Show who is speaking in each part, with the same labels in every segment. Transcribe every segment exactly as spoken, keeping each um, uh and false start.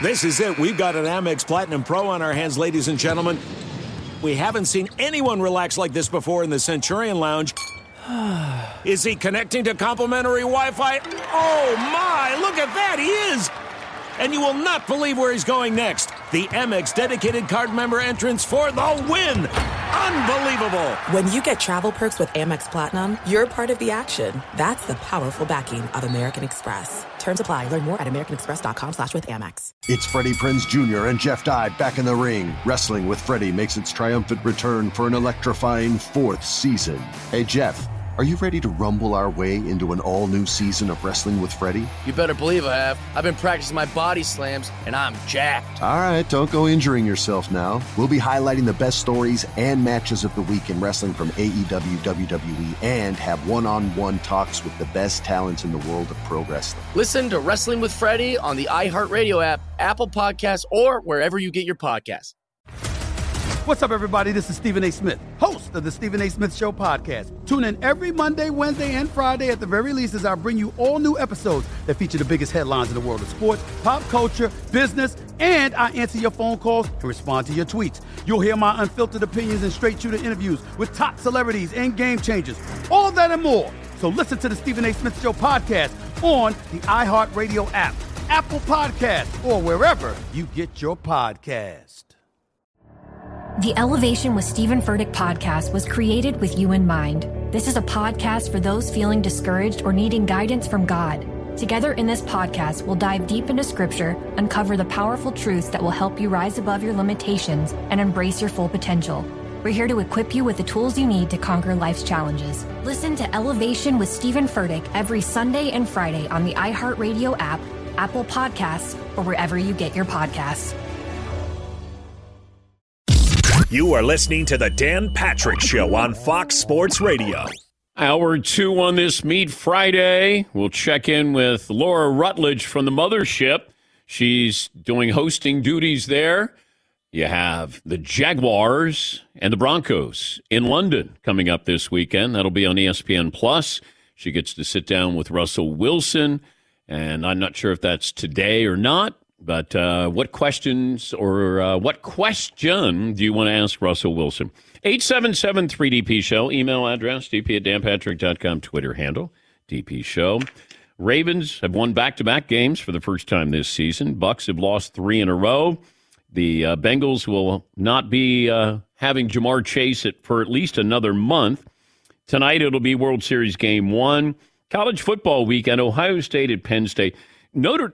Speaker 1: This is it. We've got an Amex Platinum Pro on our hands, ladies and gentlemen. We haven't seen anyone relax like this before in the Centurion Lounge. Is he connecting to complimentary Wi-Fi? Oh, my. Look at that. He is. And you will not believe where he's going next. The Amex dedicated card member entrance for the win. Unbelievable.
Speaker 2: When you get travel perks with Amex Platinum, you're part of the action. That's the powerful backing of American Express. Terms apply. Learn more at americanexpress.com slash with Amex.
Speaker 3: It's Freddie Prinze Junior and Jeff Dye back in the ring. Wrestling with Freddie makes its triumphant return for an electrifying fourth season. Hey, Jeff, are you ready to rumble our way into an all-new season of Wrestling with Freddie?
Speaker 4: You better believe I have. I've been practicing my body slams, and I'm jacked.
Speaker 3: All right, don't go injuring yourself now. We'll be highlighting the best stories and matches of the week in wrestling from A E W, W W E, and have one-on-one talks with the best talents in the world of pro wrestling.
Speaker 4: Listen to Wrestling with Freddie on the iHeartRadio app, Apple Podcasts, or wherever you get your podcasts.
Speaker 5: What's up, everybody? This is Stephen A. Smith, host of the Stephen A. Smith Show podcast. Tune in every Monday, Wednesday, and Friday at the very least as I bring you all new episodes that feature the biggest headlines in the world of sports, pop culture, business, and I answer your phone calls and respond to your tweets. You'll hear my unfiltered opinions and straight-shooter interviews with top celebrities and game changers. All that and more. So listen to the Stephen A. Smith Show podcast on the iHeartRadio app, Apple Podcasts, or wherever you get your podcast.
Speaker 6: The Elevation with Stephen Furtick podcast was created with you in mind. This is a podcast for those feeling discouraged or needing guidance from God. Together in this podcast, we'll dive deep into Scripture, uncover the powerful truths that will help you rise above your limitations and embrace your full potential. We're here to equip you with the tools you need to conquer life's challenges. Listen to Elevation with Stephen Furtick every Sunday and Friday on the iHeartRadio app, Apple Podcasts, or wherever you get your podcasts.
Speaker 7: You are listening to the Dan Patrick Show on Fox Sports Radio.
Speaker 8: Hour two on this Meat Friday. We'll check in with Laura Rutledge from the Mothership. She's doing hosting duties there. You have the Jaguars and the Broncos in London coming up this weekend. That'll be on E S P N Plus. She gets to sit down with Russell Wilson, and I'm not sure if that's today or not. But uh, what questions or uh, what question do you want to ask Russell Wilson? eight seven seven three D P Show. Email address, d p at dan patrick dot com. Twitter handle, D P Show. Ravens have won back-to-back games for the first time this season. Bucs have lost three in a row. The uh, Bengals will not be uh, having Jamar Chase it for at least another month. Tonight it'll be World Series Game one. College football weekend, Ohio State at Penn State. Notre...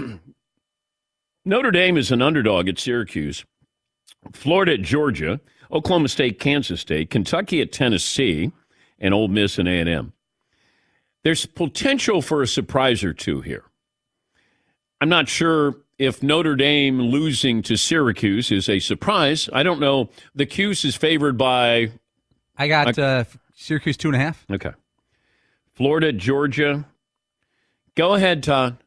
Speaker 8: Notre Dame is an underdog at Syracuse, Florida at Georgia, Oklahoma State, Kansas State, Kentucky at Tennessee, and Ole Miss and A and M. There's potential for a surprise or two here. I'm not sure if Notre Dame losing to Syracuse is a surprise. I don't know. The Cuse is favored by...
Speaker 9: I got uh, Syracuse two and a half.
Speaker 8: Okay. Florida, Georgia. Go ahead, Todd.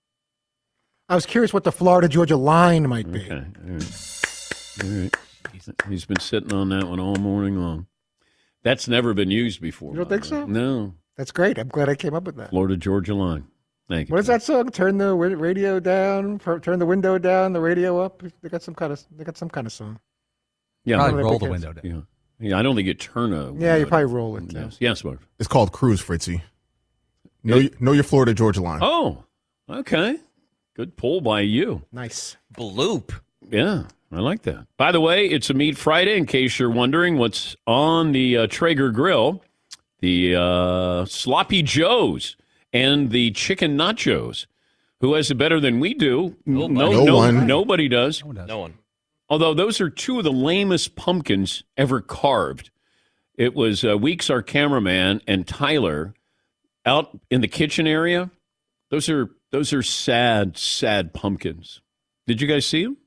Speaker 10: I was curious what the Florida-Georgia line might be.
Speaker 8: Okay. All right. All right. He's been sitting on that one all morning long. That's never been used before.
Speaker 10: You don't think so?
Speaker 8: No.
Speaker 10: That's great. I'm glad I came up with that.
Speaker 8: Florida-Georgia line. Thank you.
Speaker 10: What is that song? Turn the radio down, turn the window down, the radio up. They got some kind of they got some kind of song.
Speaker 8: Yeah,
Speaker 9: probably roll the window down.
Speaker 8: Yeah. yeah, I don't think you turn a.
Speaker 10: Yeah, you probably roll it.
Speaker 8: Yes, yes, Mark.
Speaker 11: It's called Cruise, Fritzy. Know, yeah. know your Florida-Georgia line.
Speaker 8: Oh, okay. Good pull by you.
Speaker 10: Nice.
Speaker 4: Bloop.
Speaker 8: Yeah, I like that. By the way, it's a Meat Friday, in case you're wondering what's on the uh, Traeger grill. The uh, Sloppy Joes and the Chicken Nachos. Who has it better than we do?
Speaker 11: Nobody.
Speaker 8: No,
Speaker 11: no,
Speaker 8: no
Speaker 11: one.
Speaker 8: Nobody does.
Speaker 9: No one does.
Speaker 4: No one.
Speaker 8: Although those are two of the lamest pumpkins ever carved. It was uh, Weeks, our cameraman, and Tyler out in the kitchen area. Those are those are sad, sad pumpkins. Did you guys see them?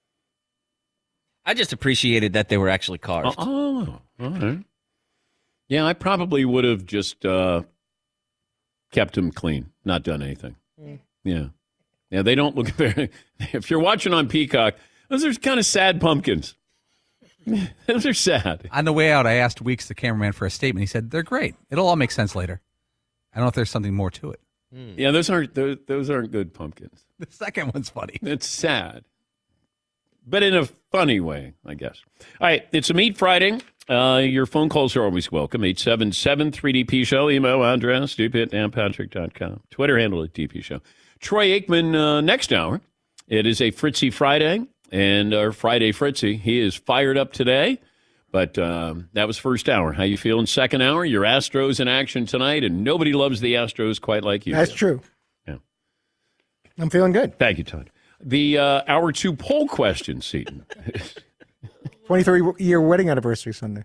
Speaker 4: I just appreciated that they were actually carved.
Speaker 8: Oh, all right. Yeah, I probably would have just uh, kept them clean, not done anything. Mm. Yeah. Yeah, they don't look very... If you're watching on Peacock, those are kind of sad pumpkins. Those are sad.
Speaker 9: On the way out, I asked Weeks, the cameraman, for a statement. He said, they're great. It'll all make sense later. I don't know if there's something more to it.
Speaker 8: Mm. Yeah, those aren't those, those aren't good pumpkins.
Speaker 9: The second one's funny.
Speaker 8: It's sad, but in a funny way, I guess. All right, it's a Meat Friday. Uh, your phone calls are always welcome. eight seven seven three D P show. Email address, d p at dan patrick dot com. Twitter handle at D P show. Troy Aikman uh, next hour. It is a Fritzy Friday, and our Friday Fritzy. He is fired up today, but um, that was first hour. How you feeling second hour? Your Astros in action tonight, and nobody loves the Astros quite like you.
Speaker 10: That's
Speaker 8: do.
Speaker 10: true.
Speaker 8: Yeah.
Speaker 10: I'm feeling good.
Speaker 8: Thank you, Todd. The uh, hour two poll question, Seton.
Speaker 10: twenty-three-year wedding anniversary Sunday.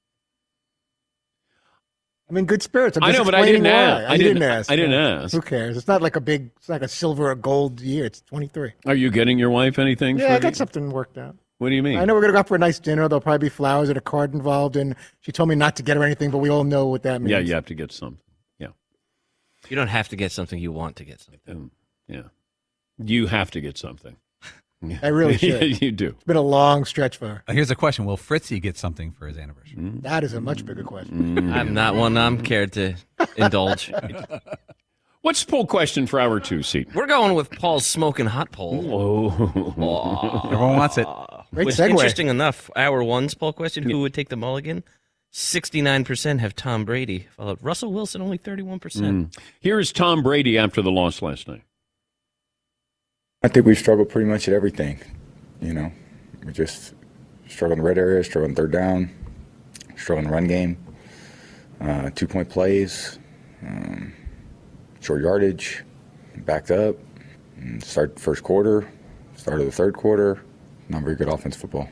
Speaker 10: I'm in good spirits. I'm
Speaker 8: I
Speaker 10: just
Speaker 8: know, but I didn't
Speaker 10: why.
Speaker 8: ask. I
Speaker 10: You
Speaker 8: didn't,
Speaker 10: didn't ask.
Speaker 8: I didn't
Speaker 10: No.
Speaker 8: ask.
Speaker 10: Who cares? It's not like a big, it's like a silver or gold year. It's twenty-three.
Speaker 8: Are you getting your wife anything?
Speaker 10: Yeah,
Speaker 8: for
Speaker 10: I got
Speaker 8: the-
Speaker 10: something worked out.
Speaker 8: What do you mean?
Speaker 10: I know we're going to go out for a nice dinner. There'll probably be flowers and a card involved. And she told me not to get her anything, but we all know what that means.
Speaker 8: Yeah, you have to get something. Yeah.
Speaker 12: You don't have to get something. You want to get something.
Speaker 8: Um, yeah. You have to get something.
Speaker 10: I really should.
Speaker 8: Yeah, you do.
Speaker 10: It's been a long stretch for her.
Speaker 9: Uh, Here's a question. Will Fritzy get something for his anniversary?
Speaker 10: That is a much bigger question.
Speaker 12: I'm not one I'm cared to indulge.
Speaker 8: What's the poll question for hour two, Seton?
Speaker 12: We're going with Paul's smoking hot poll.
Speaker 8: Oh.
Speaker 9: Everyone wants it.
Speaker 10: Great
Speaker 12: Which,
Speaker 10: segue.
Speaker 12: interesting enough, hour one's poll question, who would take the mulligan? sixty-nine percent have Tom Brady, followed Russell Wilson, only thirty-one percent.
Speaker 8: Mm. Here is Tom Brady after the loss last night.
Speaker 13: I think we struggled pretty much at everything. You know, we just struggled in the red area, struggled in third down, struggled in the run game, uh, two-point plays, um, short yardage, backed up, and start first quarter, started the third quarter, not very good offensive football.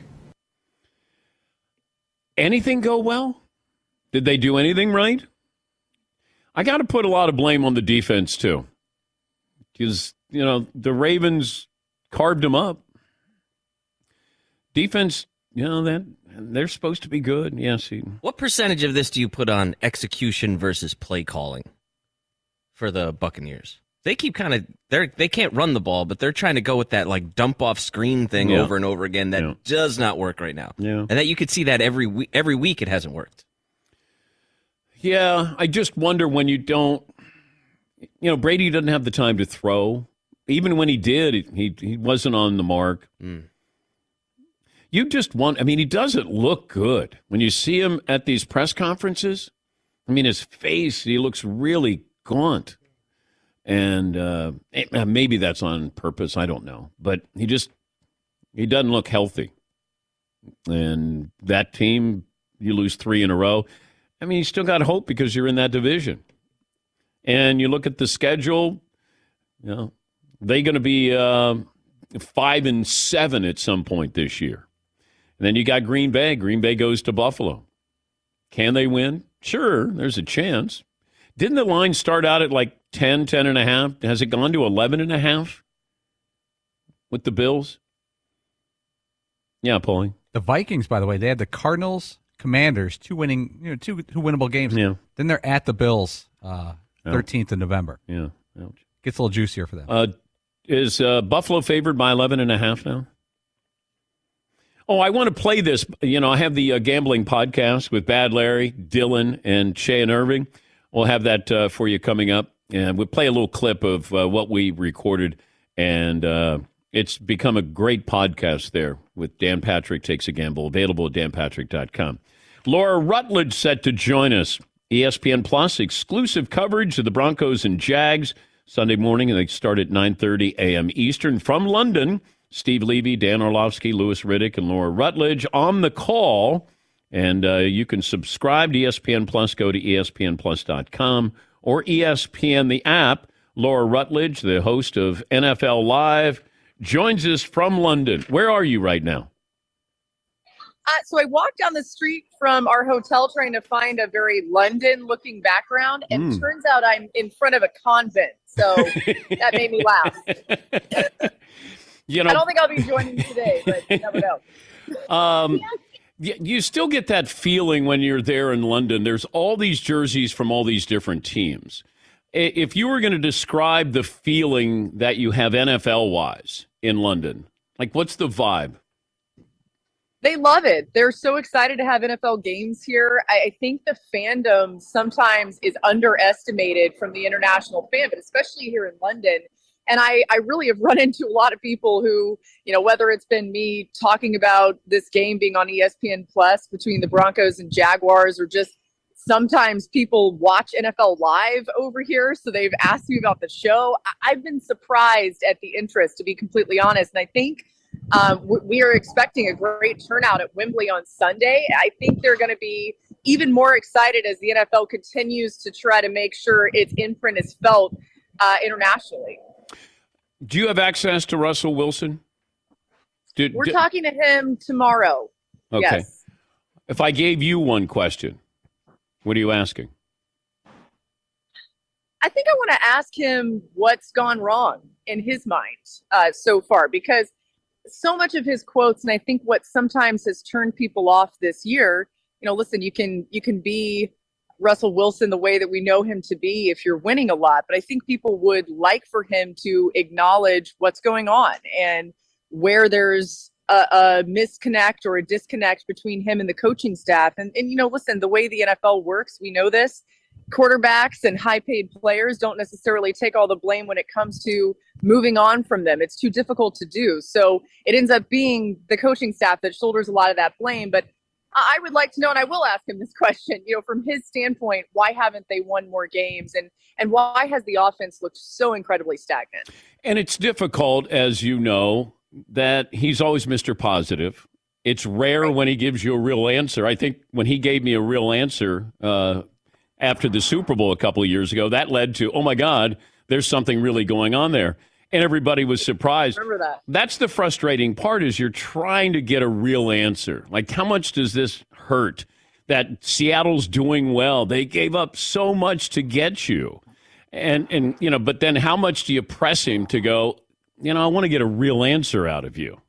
Speaker 8: Anything go well? Did they do anything right? I got to put a lot of blame on the defense, too. Because, you know, the Ravens carved them up. Defense, you know, that they're supposed to be good. Yes. He,
Speaker 12: What percentage of this do you put on execution versus play calling for the Buccaneers? They keep kind of they're they can't run the ball, but they're trying to go with that like dump off screen thing
Speaker 8: Yeah.
Speaker 12: over and over again. That
Speaker 8: Yeah.
Speaker 12: does not work right now.
Speaker 8: Yeah.
Speaker 12: And that you could see that every week. Every week it hasn't worked.
Speaker 8: Yeah, I just wonder when you don't, you know, Brady doesn't have the time to throw. Even when he did, he he wasn't on the mark.
Speaker 12: Mm.
Speaker 8: You just want, I mean, he doesn't look good. When you see him at these press conferences, I mean, his face, he looks really gaunt. And uh, maybe that's on purpose. I don't know. But he just, he doesn't look healthy. And that team, you lose three in a row. I mean, you still got hope because you're in that division. And you look at the schedule, you know, they're going to be uh, five and seven at some point this year. And then you got Green Bay. Green Bay goes to Buffalo. Can they win? Sure, there's a chance. Didn't the line start out at like ten, ten and a half? Has it gone to eleven and a half with the Bills? Yeah, Paulie.
Speaker 9: The Vikings, by the way, they had the Cardinals, Commanders, two winning, you know, two two winnable games.
Speaker 8: Yeah.
Speaker 9: Then they're at the Bills, uh, thirteenth of November.
Speaker 8: Yeah. Ouch.
Speaker 9: Gets a little juicier for them.
Speaker 8: Uh, is uh, Buffalo favored by eleven and a half now? Oh, I want to play this. You know, I have the uh, gambling podcast with Bad Larry, Dylan, and Shay and Irving. We'll have that uh, for you coming up. And we'll play a little clip of uh, what we recorded. And uh, it's become a great podcast there with Dan Patrick Takes a Gamble, available at dan patrick dot com. Laura Rutledge set to join us. E S P N Plus, exclusive coverage of the Broncos and Jags Sunday morning. And they start at nine thirty a.m. Eastern from London. Steve Levy, Dan Orlovsky, Louis Riddick, and Laura Rutledge on the call. And uh, you can subscribe to E S P N Plus. Go to E S P N plus dot com or E S P N, the app. Laura Rutledge, the host of N F L Live, joins us from London. Where are you right now?
Speaker 14: Uh, so I walked down the street from our hotel trying to find a very London-looking background, and
Speaker 8: Mm.
Speaker 14: turns out I'm in front of a convent. So that made me laugh.
Speaker 8: You know,
Speaker 14: I don't think I'll be joining you today, but you never know.
Speaker 8: Um, y- you still get that feeling when you're there in London. There's all these jerseys from all these different teams. I- If you were going to describe the feeling that you have N F L-wise in London, like what's the vibe?
Speaker 14: They love it. They're so excited to have N F L games here. I, I think the fandom sometimes is underestimated from the international fan, but especially here in London. And I, I really have run into a lot of people who, you know, whether it's been me talking about this game being on E S P N Plus between the Broncos and Jaguars, or just sometimes people watch N F L Live over here. So they've asked me about the show. I, I've been surprised at the interest, to be completely honest. And I think um, we are expecting a great turnout at Wembley on Sunday. I think they're going to be even more excited as the N F L continues to try to make sure its imprint is felt uh, internationally.
Speaker 8: Do you have access to Russell Wilson? Did,
Speaker 14: We're
Speaker 8: did,
Speaker 14: talking to him tomorrow.
Speaker 8: Okay.
Speaker 14: Yes.
Speaker 8: If I gave you one question, what are you asking?
Speaker 14: I think I want to ask him what's gone wrong in his mind uh, so far, because so much of his quotes, and I think what sometimes has turned people off this year, you know, listen, you can you can be Russell Wilson the way that we know him to be if you're winning a lot, but I think people would like for him to acknowledge what's going on and where there's a, a misconnect or a disconnect between him and the coaching staff. And, and, you know, listen, the way the N F L works, we know this. Quarterbacks and high-paid players don't necessarily take all the blame when it comes to moving on from them. It's too difficult to do. So it ends up being the coaching staff that shoulders a lot of that blame. But I would like to know, and I will ask him this question, you know, from his standpoint, why haven't they won more games? And, and why has the offense looked so incredibly stagnant?
Speaker 8: And it's difficult, as you know, that he's always Mister Positive. It's rare right. when he gives you a real answer. I think when he gave me a real answer uh, after the Super Bowl a couple of years ago, that led to, oh, my God, there's something really going on there. And everybody was surprised.
Speaker 14: Remember that.
Speaker 8: That's the frustrating part, is you're trying to get a real answer. Like, how much does this hurt that Seattle's doing well? They gave up so much to get you. And, and you know, but then how much do you press him to go, you know, I want to get a real answer out of you?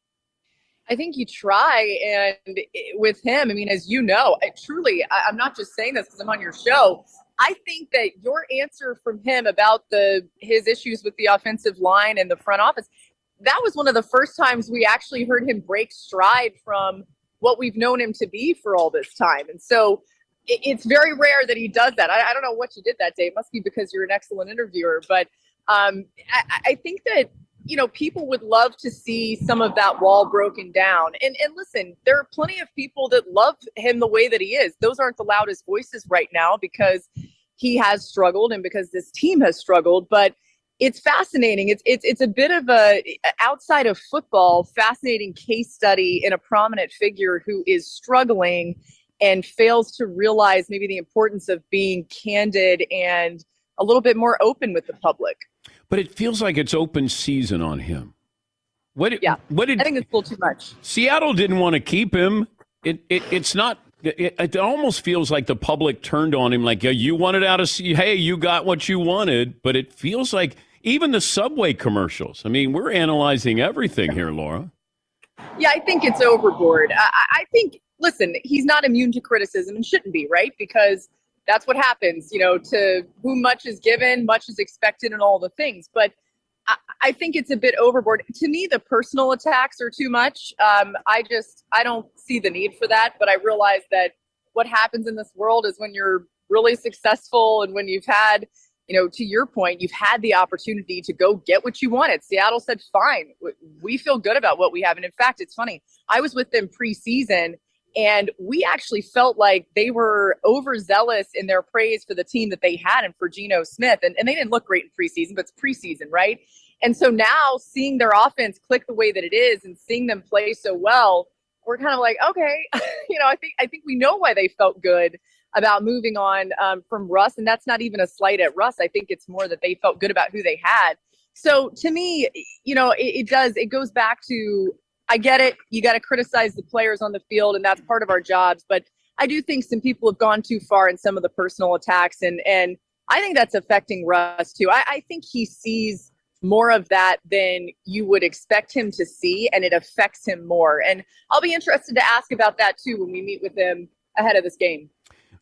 Speaker 14: I think you try. And with him, I mean, as you know, I truly, I, I'm not just saying this because I'm on your show. I think that your answer from him about the his issues with the offensive line and the front office, that was one of the first times we actually heard him break stride from what we've known him to be for all this time. And so it, it's very rare that he does that. I, I don't know what you did that day. It must be because you're an excellent interviewer. But um, I, I think that, you know, people would love to see some of that wall broken down. And and listen, there are plenty of people that love him the way that he is. Those aren't the loudest voices right now because he has struggled and because this team has struggled. But it's fascinating. It's it's it's a bit of a, outside of football, fascinating case study in a prominent figure who is struggling and fails to realize maybe the importance of being candid and a little bit more open with the public.
Speaker 8: But it feels like it's open season on him. What did,
Speaker 14: yeah,
Speaker 8: what did,
Speaker 14: I think it's a little too much.
Speaker 8: Seattle didn't want to keep him. It, it It's not, it, it almost feels like the public turned on him like, yeah, you wanted out of, hey, you got what you wanted. But it feels like even the Subway commercials. I mean, we're analyzing everything here, Laura.
Speaker 14: Yeah, I think it's overboard. I, I think, listen, he's not immune to criticism and shouldn't be, right? Because that's what happens, you know, to whom much is given, much is expected and all the things. But I, I think it's a bit overboard. To me, the personal attacks are too much. Um, I just, I don't see the need for that. But I realize that what happens in this world is when you're really successful and when you've had, you know, to your point, you've had the opportunity to go get what you wanted. Seattle said, fine, we feel good about what we have. And in fact, it's funny. I was with them preseason. And we actually felt like they were overzealous in their praise for the team that they had and for Geno Smith. And, and they didn't look great in preseason, but it's preseason, right? And so now seeing their offense click the way that it is and seeing them play so well, we're kind of like, okay, you know, I think I think we know why they felt good about moving on um, from Russ. And that's not even a slight at Russ. I think it's more that they felt good about who they had. So to me, you know, it, it does, it goes back to, I get it. You got to criticize the players on the field, and that's part of our jobs. But I do think some people have gone too far in some of the personal attacks, and and I think that's affecting Russ too. I, I think he sees more of that than you would expect him to see, and it affects him more. And I'll be interested to ask about that too when we meet with him ahead of this game.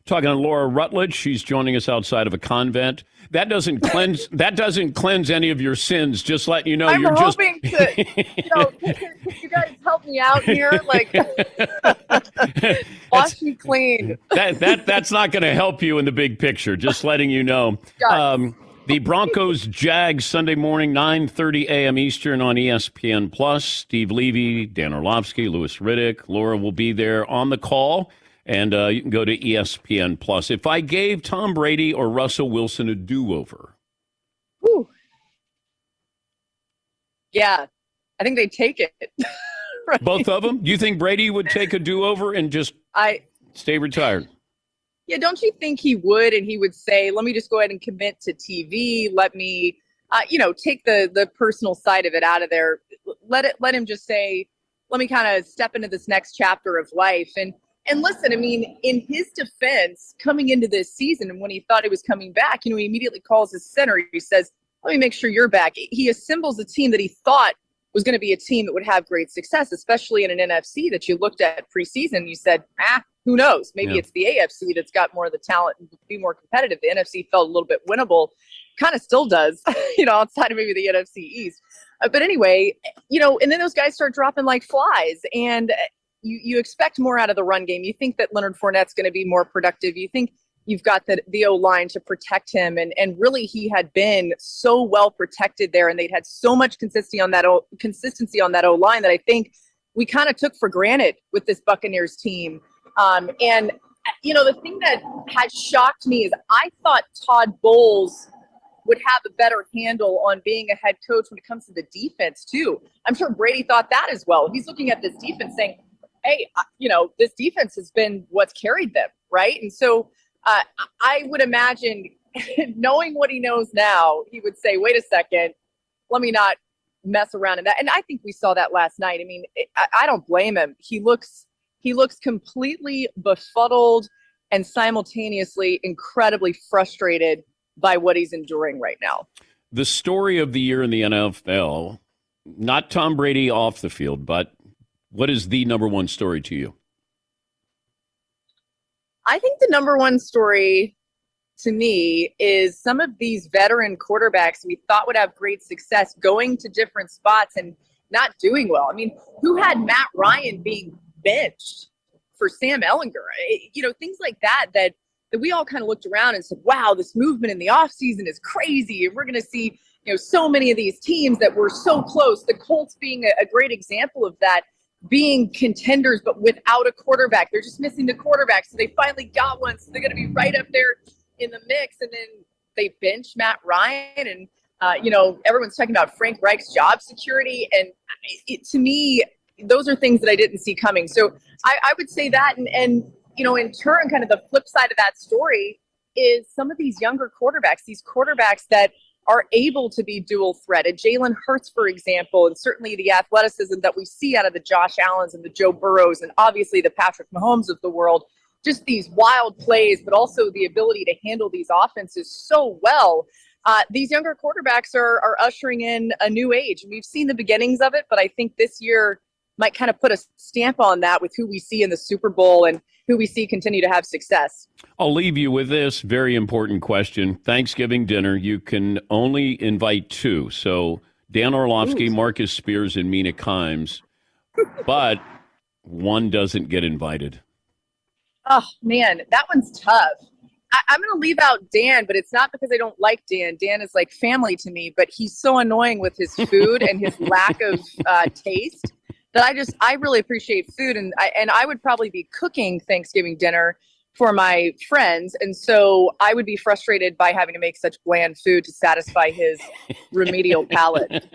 Speaker 8: Talking to Laura Rutledge. She's joining us outside of a convent. That doesn't cleanse. That doesn't cleanse any of your sins. Just letting you know,
Speaker 14: I'm
Speaker 8: you're
Speaker 14: hoping
Speaker 8: just.
Speaker 14: to, you know, can you guys help me out here? Like, wash me clean.
Speaker 8: that that that's not going to help you in the big picture. Just letting you know. Um, the Broncos Jags Sunday morning, nine thirty a.m. Eastern on E S P N Plus. Steve Levy, Dan Orlovsky, Louis Riddick, Laura will be there on the call. And uh, you can go to E S P N Plus. If I gave Tom Brady or Russell Wilson a do-over.
Speaker 14: Whew. Yeah, I think they'd take it. Right?
Speaker 8: Both of them? Do you think Brady would take a do-over and just
Speaker 14: I
Speaker 8: stay retired?
Speaker 14: Yeah, don't you think he would? And he would say, let me just go ahead and commit to T V. Let me, uh, you know, take the the personal side of it out of there. Let it. Let him just say, let me kind of step into this next chapter of life. And And listen, I mean, in his defense, coming into this season and when he thought he was coming back, you know, he immediately calls his center. He says, let me make sure you're back. He assembles a team that he thought was going to be a team that would have great success, especially in an N F C that you looked at preseason. You said, ah, who knows? Maybe
Speaker 8: Yeah.
Speaker 14: it's the A F C that's got more of the talent and be more competitive. The N F C felt a little bit winnable, kind of still does, you know, outside of maybe the N F C East. Uh, but anyway, you know, and then those guys start dropping like flies. And You, you expect more out of the run game. You think that Leonard Fournette's going to be more productive. You think you've got the, the O-line to protect him. And, and really, he had been so well protected there, and they'd had so much consistency on that o, consistency on that O-line that I think we kind of took for granted with this Buccaneers team. Um, and, you know, the thing that has shocked me is I thought Todd Bowles would have a better handle on being a head coach when it comes to the defense, too. I'm sure Brady thought that as well. He's looking at this defense saying, hey, you know, this defense has been what's carried them, right? And so uh, I would imagine, knowing what he knows now, he would say, wait a second, let me not mess around in that. And I think we saw that last night. I mean, it, I, I don't blame him. He looks he looks completely befuddled and simultaneously incredibly frustrated by what he's enduring right now.
Speaker 8: The story of the year in the N F L, not Tom Brady off the field, but what is the number one story to you?
Speaker 14: I think the number one story to me is some of these veteran quarterbacks we thought would have great success going to different spots and not doing well. I mean, who had Matt Ryan being benched for Sam Ehlinger? You know, things like that, that, that we all kind of looked around and said, wow, this movement in the offseason is crazy. And we're going to see, you know, so many of these teams that were so close, the Colts being a, a great example of that, being contenders, but without a quarterback. They're just missing the quarterback. So they finally got one. So they're going to be right up there in the mix. And then they bench Matt Ryan. And, uh, you know, everyone's talking about Frank Reich's job security. And it, to me, those are things that I didn't see coming. So I, I would say that. And, and, you know, in turn, kind of the flip side of that story is some of these younger quarterbacks, these quarterbacks that are able to be dual threated. Jalen Hurts, for example, and certainly the athleticism that we see out of the Josh Allens and the Joe Burrows and obviously the Patrick Mahomes of the world, just these wild plays, but also the ability to handle these offenses so well. Uh, these younger quarterbacks are, are ushering in a new age. And we've seen the beginnings of it, but I think this year might kind of put a stamp on that with who we see in the Super Bowl and who we see continue to have success.
Speaker 8: I'll leave you with this very important question. Thanksgiving dinner, you can only invite two. So Dan Orlovsky, Ooh. Marcus Spears, and Mina Kimes. But one doesn't get invited.
Speaker 14: Oh, man, that one's tough. I, I'm going to leave out Dan, but it's not because I don't like Dan. Dan is like family to me, but he's so annoying with his food and his lack of uh, taste. That I just, I really appreciate food, and I, and I would probably be cooking Thanksgiving dinner for my friends, and so I would be frustrated by having to make such bland food to satisfy his remedial palate.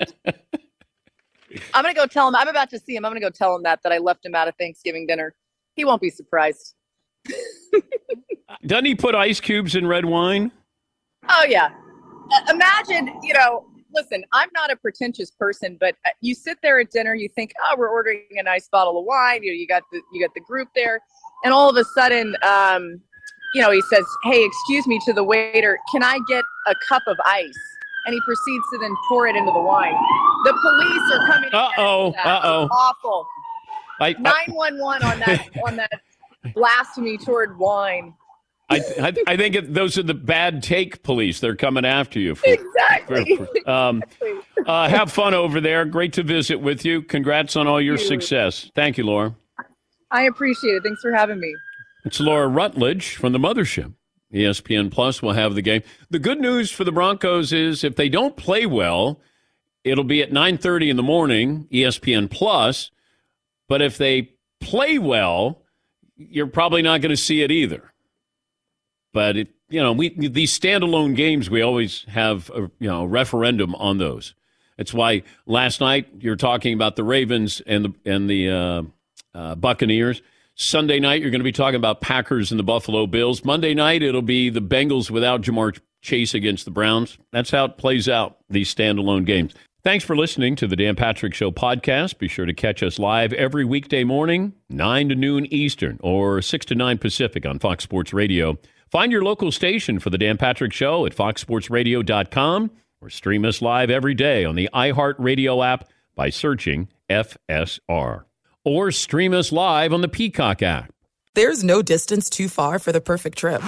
Speaker 14: I'm going to go tell him, I'm about to see him, I'm going to go tell him that, that I left him out of Thanksgiving dinner. He won't be surprised.
Speaker 8: Doesn't he put ice cubes in red wine?
Speaker 14: Oh, yeah. Uh, imagine, you know, listen, I'm not a pretentious person, but you sit there at dinner, you think, oh, we're ordering a nice bottle of wine. You know, you got the you got the group there, and all of a sudden, um, you know, he says, "Hey, excuse me," to the waiter, "Can I get a cup of ice?" And he proceeds to then pour it into the wine. The police are coming.
Speaker 8: Uh oh. Uh oh.
Speaker 14: Awful. nine one one on that on that blasphemy toward wine.
Speaker 8: I, I, I think it, those are the bad take police. They're coming after you. For,
Speaker 14: Exactly.
Speaker 8: for- for- um, uh, have fun over there. Great to visit with you. Congrats on all your
Speaker 14: Thank you.
Speaker 8: success. Thank you, Laura.
Speaker 14: I appreciate it. Thanks for having me.
Speaker 8: It's Laura Rutledge from the Mothership. E S P N Plus will have the game. The good news for the Broncos is if they don't play well, it'll be at nine thirty in the morning, E S P N Plus. But if they play well, you're probably not going to see it either. But, it, you know, we these standalone games, we always have a you know, referendum on those. That's why last night you're talking about the Ravens and the, and the uh, uh, Buccaneers. Sunday night, you're going to be talking about Packers and the Buffalo Bills. Monday night, it'll be the Bengals without Jamar Chase against the Browns. That's how it plays out, these standalone games. Thanks for listening to the Dan Patrick Show podcast. Be sure to catch us live every weekday morning, nine to noon Eastern or six to nine Pacific on Fox Sports Radio. Find your local station for the Dan Patrick Show at fox sports radio dot com or stream us live every day on the iHeartRadio app by searching F S R. Or stream us live on the Peacock app.
Speaker 2: There's no distance too far for the perfect trip.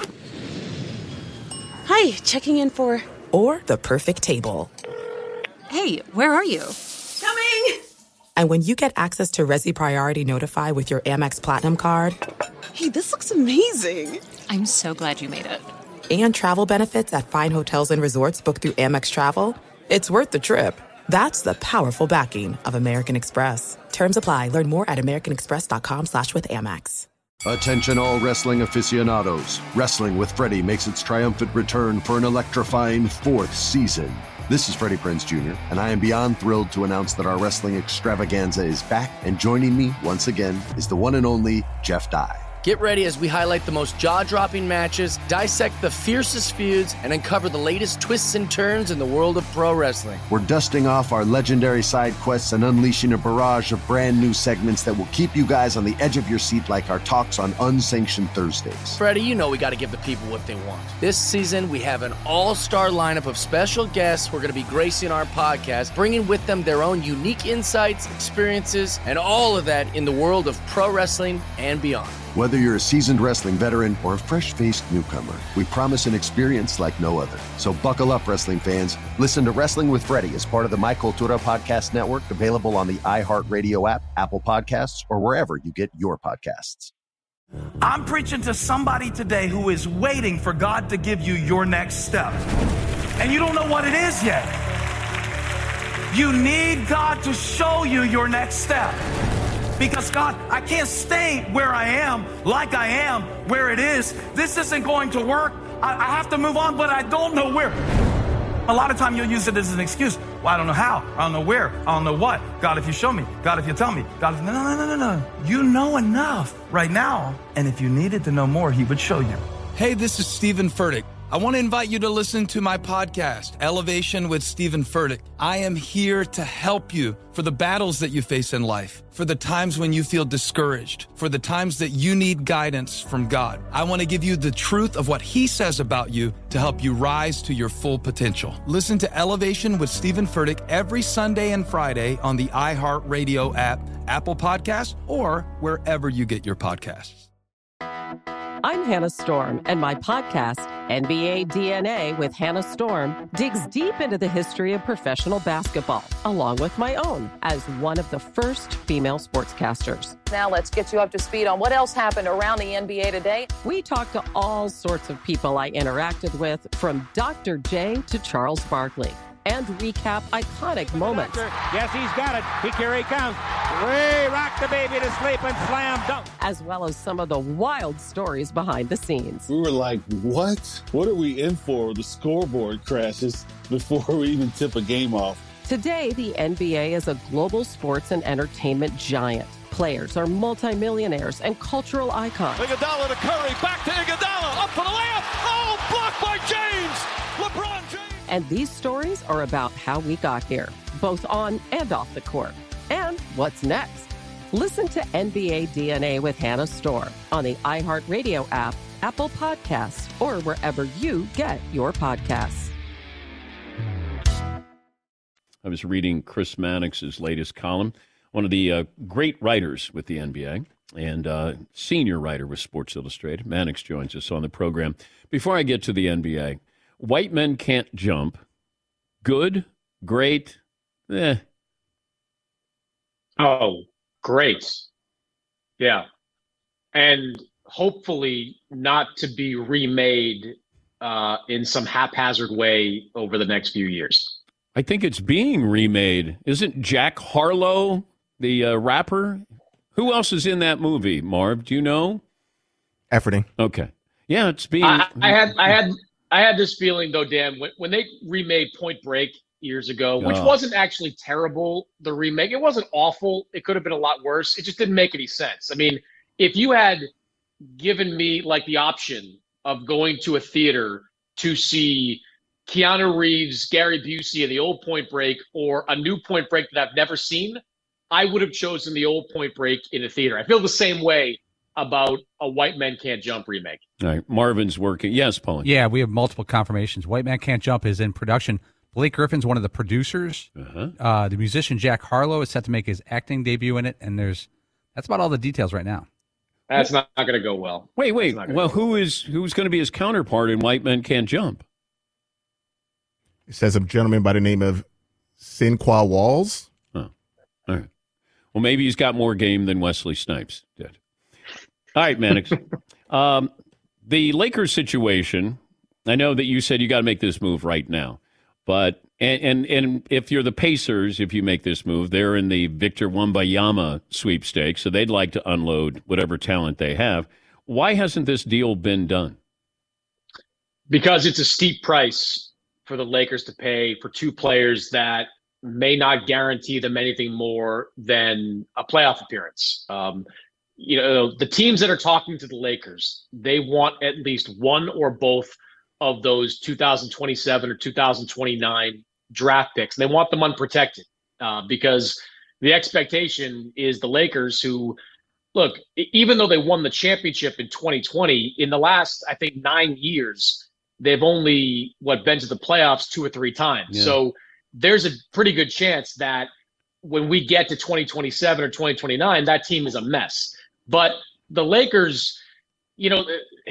Speaker 15: Hi, checking in for...
Speaker 2: Or the perfect table.
Speaker 15: Hey, where are you?
Speaker 2: Coming! And when you get access to Resi Priority Notify with your Amex Platinum card...
Speaker 15: Hey, this looks amazing. I'm so glad you made it.
Speaker 2: And travel benefits at fine hotels and resorts booked through Amex Travel, it's worth the trip. That's the powerful backing of American Express. Terms apply. Learn more at americanexpress.com slash with Amex.
Speaker 3: Attention all wrestling aficionados. Wrestling with Freddie makes its triumphant return for an electrifying fourth season. This is Freddie Prinze Junior, and I am beyond thrilled to announce that our wrestling extravaganza is back, and joining me once again is the one and only Jeff Dye.
Speaker 4: Get ready as we highlight the most jaw-dropping matches, dissect the fiercest feuds, and uncover the latest twists and turns in the world of pro wrestling.
Speaker 3: We're dusting off our legendary side quests and unleashing a barrage of brand new segments that will keep you guys on the edge of your seat like our talks on Unsanctioned Thursdays.
Speaker 4: Freddie, you know we got to give the people what they want. This season, we have an all-star lineup of special guests who are going to be gracing our podcast, bringing with them their own unique insights, experiences, and all of that in the world of pro wrestling and beyond.
Speaker 3: Whether you're a seasoned wrestling veteran or a fresh-faced newcomer, we promise an experience like no other. So buckle up, wrestling fans. Listen to Wrestling with Freddie as part of the My Cultura Podcast Network, available on the iHeartRadio app, Apple Podcasts, or wherever you get your podcasts.
Speaker 16: I'm preaching to somebody today who is waiting for God to give you your next step. And you don't know what it is yet. You need God to show you your next step. Because, God, I can't stay where I am, like I am, where it is. This isn't going to work. I, I have to move on, but I don't know where. A lot of time you'll use it as an excuse. Well, I don't know how. I don't know where. I don't know what. God, if you show me. God, if you tell me. God, if... No, no, no, no, no. You know enough right now. And if you needed to know more, he would show you.
Speaker 17: Hey, this is Stephen Furtick. I want to invite you to listen to my podcast, Elevation with Stephen Furtick. I am here to help you for the battles that you face in life, for the times when you feel discouraged, for the times that you need guidance from God. I want to give you the truth of what he says about you to help you rise to your full potential. Listen to Elevation with Stephen Furtick every Sunday and Friday on the iHeartRadio app, Apple Podcasts, or wherever you get your podcasts.
Speaker 18: I'm Hannah Storm, and my podcast, N B A D N A with Hannah Storm, digs deep into the history of professional basketball, along with my own, as one of the first female sportscasters.
Speaker 19: Now let's get you up to speed on what else happened around the N B A today.
Speaker 18: We talked to all sorts of people I interacted with, from Doctor J to Charles Barkley, and recap iconic moments.
Speaker 20: Yes, he's got it. He, here he comes. Way rock the baby to sleep and slam dunk.
Speaker 18: As well as some of the wild stories behind the scenes.
Speaker 21: We were like, what? What are we in for? The scoreboard crashes before we even tip a game off.
Speaker 18: Today, the N B A is a global sports and entertainment giant. Players are multimillionaires and cultural icons.
Speaker 20: Iguodala to Curry, back to Iguodala, up for the layup. Oh, blocked by James. LeBron James.
Speaker 18: And these stories are about how we got here, both on and off the court. And what's next? Listen to N B A D N A with Hannah Storm on the iHeartRadio app, Apple Podcasts, or wherever you get your podcasts.
Speaker 8: I was reading Chris Mannix's latest column, one of the uh, great writers with the N B A. and uh, senior writer with Sports Illustrated. Mannix joins us on the program. Before I get to the N B A, white men can't jump. Good, great, eh.
Speaker 1: Oh, great. Yeah. And hopefully not to be remade uh, in some haphazard way over the next few years.
Speaker 8: I think it's being remade. Isn't Jack Harlow the uh, rapper? Who else is in that movie, Marv? Do you know?
Speaker 11: Efforting.
Speaker 8: Okay. Yeah, it's being.
Speaker 1: I, I had, I had, I had this feeling though, Dan, when, when they remade Point Break years ago, which
Speaker 8: Oh.
Speaker 1: wasn't actually terrible. The remake, it wasn't awful. It could have been a lot worse. It just didn't make any sense. I mean, if you had given me like the option of going to a theater to see Keanu Reeves, Gary Busey, and the old Point Break, or a new Point Break that I've never seen, I would have chosen the old Point Break in a theater. I feel the same way about a White Men Can't Jump remake.
Speaker 8: All right, Marvin's working. Yes, Pauline.
Speaker 9: Yeah, we have multiple confirmations. White Man Can't Jump is in production. Blake Griffin's one of the producers.
Speaker 8: Uh-huh.
Speaker 9: Uh, the musician Jack Harlow is set to make his acting debut in it, and there's that's about all the details right now.
Speaker 1: That's not, not going to go well.
Speaker 8: Wait, wait.
Speaker 1: not gonna
Speaker 8: Well, who is who's going to be his counterpart in White Men Can't Jump?
Speaker 11: It says a gentleman by the name of Sinqua Walls.
Speaker 8: Oh, all right. Well, maybe he's got more game than Wesley Snipes did. All right, Mannix. um, the Lakers situation, I know that you said you got to make this move right now. But and, and and if you're the Pacers, if you make this move, they're in the Victor Wembanyama sweepstakes, so they'd like to unload whatever talent they have. Why hasn't this deal been done?
Speaker 1: Because it's a steep price for the Lakers to pay for two players that may not guarantee them anything more than a playoff appearance. Um, you know, the teams that are talking to the Lakers, they want at least one or both of those two thousand twenty-seven or two thousand twenty-nine draft picks. They want them unprotected uh, because the expectation is the Lakers who, look, even though they won the championship in twenty twenty, in the last, I think, nine years, they've only, what, been to the playoffs two or three times.
Speaker 8: Yeah.
Speaker 1: So there's a pretty good chance that when we get to twenty twenty-seven or twenty twenty-nine, that team is a mess. But the Lakers, you know,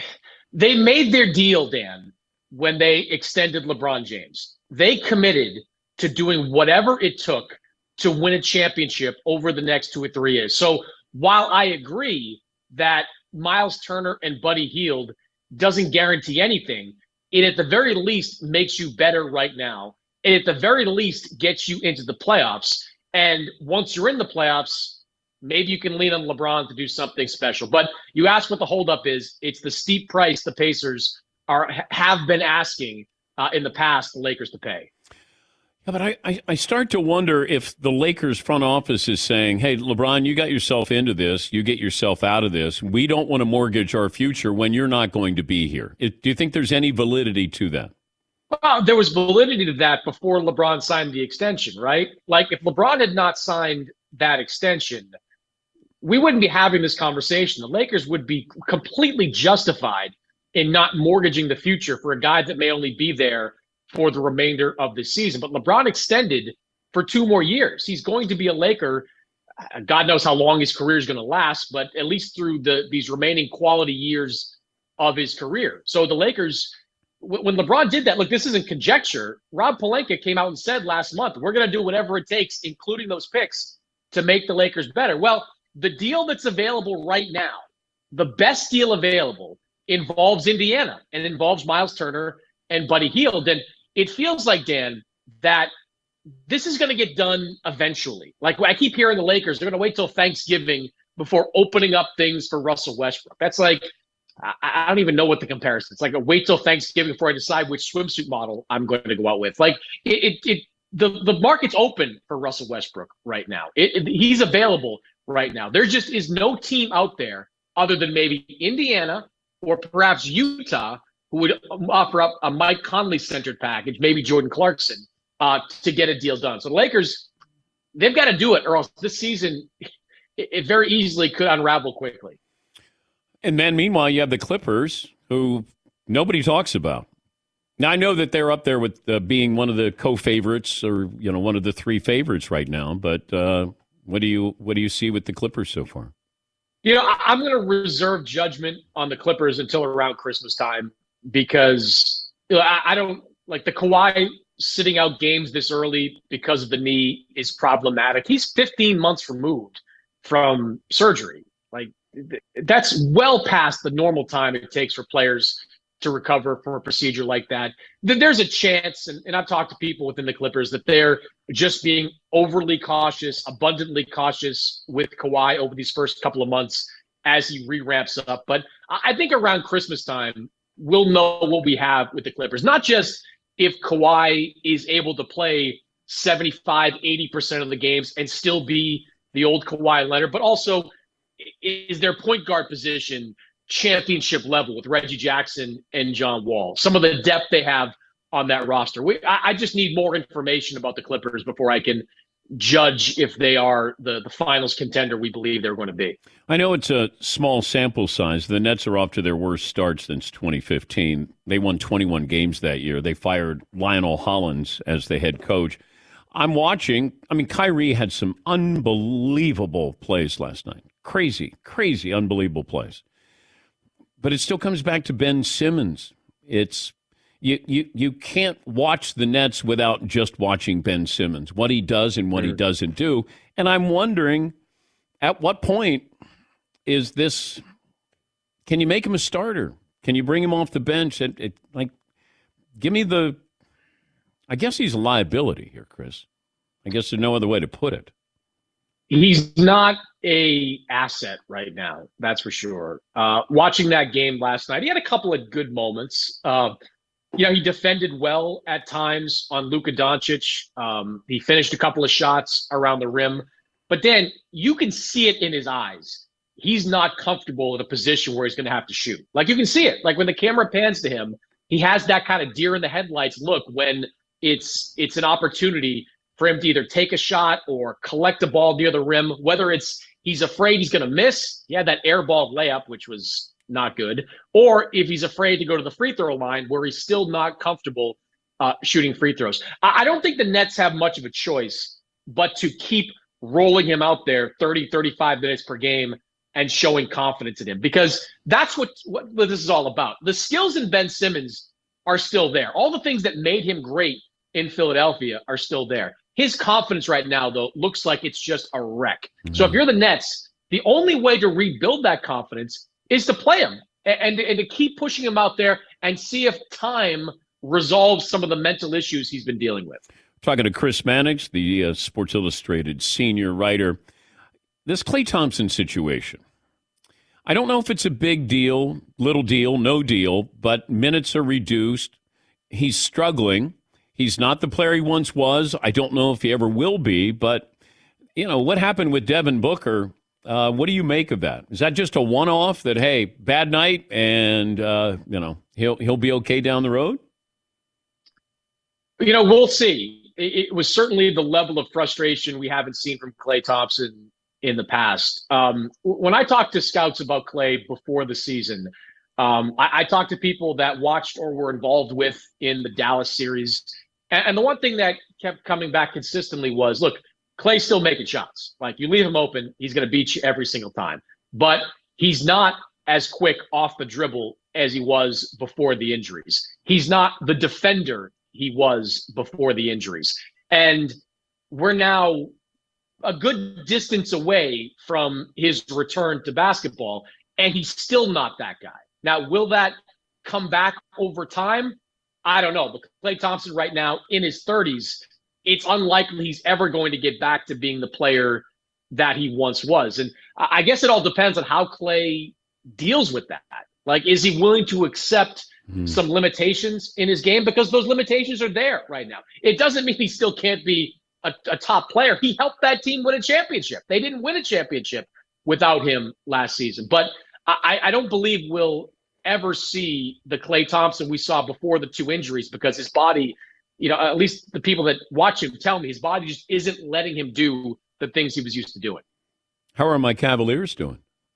Speaker 1: they made their deal, Dan, when they extended LeBron James. They committed to doing whatever it took to win a championship over the next two or three years. So while I agree that Miles Turner and Buddy Hield doesn't guarantee anything, it at the very least makes you better right now. And at the very least gets you into the playoffs. And once you're in the playoffs, maybe you can lean on LeBron to do something special. But you ask what the holdup is. It's the steep price the Pacers are have been asking uh, in the past the Lakers to pay.
Speaker 8: Yeah, but I, I, I start to wonder if the Lakers front office is saying, hey, LeBron, you got yourself into this. You get yourself out of this. We don't want to mortgage our future when you're not going to be here. It, do you think there's any validity to that?
Speaker 1: Well, there was validity to that before LeBron signed the extension, right? Like if LeBron had not signed that extension, we wouldn't be having this conversation. The Lakers would be completely justified in not mortgaging the future for a guy that may only be there for the remainder of the season. But LeBron extended for two more years. He's going to be a Laker. God knows how long his career is going to last, but at least through the these remaining quality years of his career. So the Lakers, when LeBron did that, look, this isn't conjecture. Rob Pelinka came out and said last month, we're going to do whatever it takes, including those picks, to make the Lakers better. Well, the deal that's available right now, the best deal available, involves Indiana and involves Miles Turner and Buddy Hield. And it feels like, Dan, that this is going to get done eventually. Like I keep hearing the Lakers, they're going to wait till Thanksgiving before opening up things for Russell Westbrook. That's like, I, I don't even know what the comparison is. It's like a wait till Thanksgiving before I decide which swimsuit model I'm going to go out with. Like it, it, it the, the market's open for Russell Westbrook right now. It, it, he's available right now. There just is no team out there other than maybe Indiana or perhaps Utah who would offer up a Mike Conley-centered package, maybe Jordan Clarkson, uh, to get a deal done. So the Lakers, they've got to do it, or else this season, it, it very easily could unravel quickly.
Speaker 8: And then meanwhile, you have the Clippers, who nobody talks about. Now, I know that they're up there with uh, being one of the co-favorites, or you know, one of the three favorites right now. But uh, what do you what do you see with the Clippers so far?
Speaker 1: You know, I, I'm going to reserve judgment on the Clippers until around Christmas time because you know, I, I don't like the Kawhi sitting out games this early because of the knee is problematic. He's fifteen months removed from surgery. Like that's well past the normal time it takes for players to recover from a procedure like that. There's a chance, and, and I've talked to people within the Clippers, that they're just being overly cautious, abundantly cautious with Kawhi over these first couple of months as he re-ramps up. But I think around Christmas time, we'll know what we have with the Clippers. Not just if Kawhi is able to play seventy-five, eighty percent of the games and still be the old Kawhi Leonard, but also is their point guard position championship level with Reggie Jackson and John Wall, some of the depth they have on that roster. We, I, I just need more information about the Clippers before I can judge if they are the, the finals contender we believe they're going to be.
Speaker 8: I know it's a small sample size. The Nets are off to their worst start since twenty fifteen. They won twenty-one games that year. They fired Lionel Hollins as the head coach. I'm watching. I mean, Kyrie had some unbelievable plays last night. Crazy, crazy, unbelievable plays. But it still comes back to Ben Simmons. It's you, you, you can't watch the Nets without just watching Ben Simmons, what he does and what mm. he doesn't do. And I'm wondering, at what point is this? Can you make him a starter? Can you bring him off the bench? It, it, like, give me the. I guess he's a liability here, Chris. I guess there's no other way to put it.
Speaker 1: He's not a asset right now, that's for sure. Uh, watching that game last night, he had a couple of good moments. Uh, you know, he defended well at times on Luka Doncic. Um, he finished a couple of shots around the rim. But then you can see it in his eyes. He's not comfortable in a position where he's going to have to shoot. Like, you can see it. Like, when the camera pans to him, he has that kind of deer in the headlights look when it's it's an opportunity for him to either take a shot or collect a ball near the rim, whether it's he's afraid he's going to miss. He had that airball layup, which was not good. Or if he's afraid to go to the free throw line where he's still not comfortable uh, shooting free throws. I, I don't think the Nets have much of a choice but to keep rolling him out there thirty, thirty-five minutes per game and showing confidence in him, because that's what, what this is all about. The skills in Ben Simmons are still there. All the things that made him great in Philadelphia are still there. His confidence right now, though, looks like it's just a wreck. Mm-hmm. So if you're the Nets, the only way to rebuild that confidence is to play him and, and, and to keep pushing him out there and see if time resolves some of the mental issues he's been dealing with.
Speaker 8: Talking to Chris Mannix, the uh, Sports Illustrated senior writer. This Klay Thompson situation, I don't know if it's a big deal, little deal, no deal, but minutes are reduced. He's struggling. He's not the player he once was. I don't know if he ever will be, but, you know, what happened with Devin Booker, uh, what do you make of that? Is that just a one-off that, hey, bad night and, uh, you know, he'll he'll be okay down the road?
Speaker 1: You know, we'll see. It, it was certainly the level of frustration we haven't seen from Klay Thompson in the past. Um, when I talked to scouts about Klay before the season, um, I, I talked to people that watched or were involved with in the Dallas series. And, and the one thing that kept coming back consistently was, look, Klay's still making shots. Like, you leave him open, he's going to beat you every single time. But he's not as quick off the dribble as he was before the injuries. He's not the defender he was before the injuries. And we're now a good distance away from his return to basketball, and he's still not that guy. Now, will that come back over time? I don't know. But Klay Thompson right now in his thirties, it's unlikely he's ever going to get back to being the player that he once was. And I guess it all depends on how Klay deals with that. Like, is he willing to accept mm. some limitations in his game? Because those limitations are there right now. It doesn't mean he still can't be A, a top player. He helped that team win a championship. They didn't win a championship without him last season. But I, I don't believe we'll ever see the Klay Thompson we saw before the two injuries, because his body, you know, at least the people that watch him tell me, his body just isn't letting him do the things he was used to doing.
Speaker 8: How are my Cavaliers doing?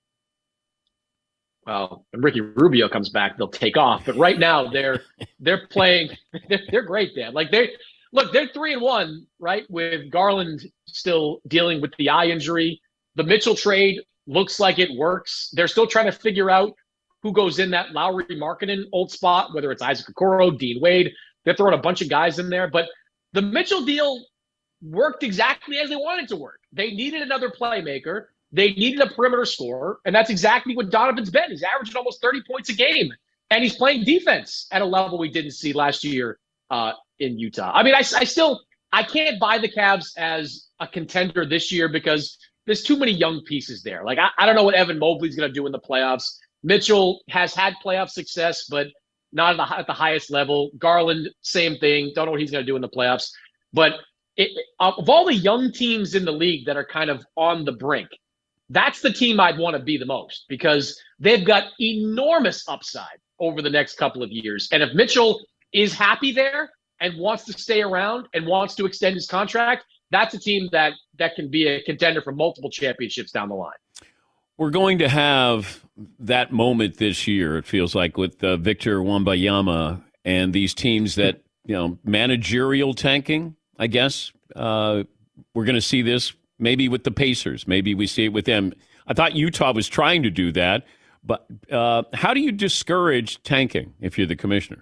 Speaker 1: Well, when Ricky Rubio comes back, they'll take off. But right now, they're they're playing. They're, they're great, Dan. Like they. Look, they're three and one, right? With Garland still dealing with the eye injury. The Mitchell trade looks like it works. They're still trying to figure out who goes in that Lowry Markkanen old spot, whether it's Isaac Okoro, Dean Wade. They're throwing a bunch of guys in there. But the Mitchell deal worked exactly as they wanted it to work. They needed another playmaker. They needed a perimeter scorer. And that's exactly what Donovan's been. He's averaging almost thirty points a game. And he's playing defense at a level we didn't see last year uh, in Utah. I mean, I, I still – I can't buy the Cavs as a contender this year because there's too many young pieces there. Like, I, I don't know what Evan Mobley's going to do in the playoffs. Mitchell has had playoff success, but not at the, at the highest level. Garland, same thing. Don't know what he's going to do in the playoffs. But it, of all the young teams in the league that are kind of on the brink, that's the team I'd want to be the most because they've got enormous upside over the next couple of years. And if Mitchell is happy there and wants to stay around and wants to extend his contract, that's a team that that can be a contender for multiple championships down the line.
Speaker 8: We're going to have that moment this year, it feels like, with uh, Victor Wembanyama and these teams that, you know, managerial tanking, I guess. Uh, we're going to see this maybe with the Pacers. Maybe we see it with them. I thought Utah was trying to do that. But uh, how do you discourage tanking if you're the commissioner?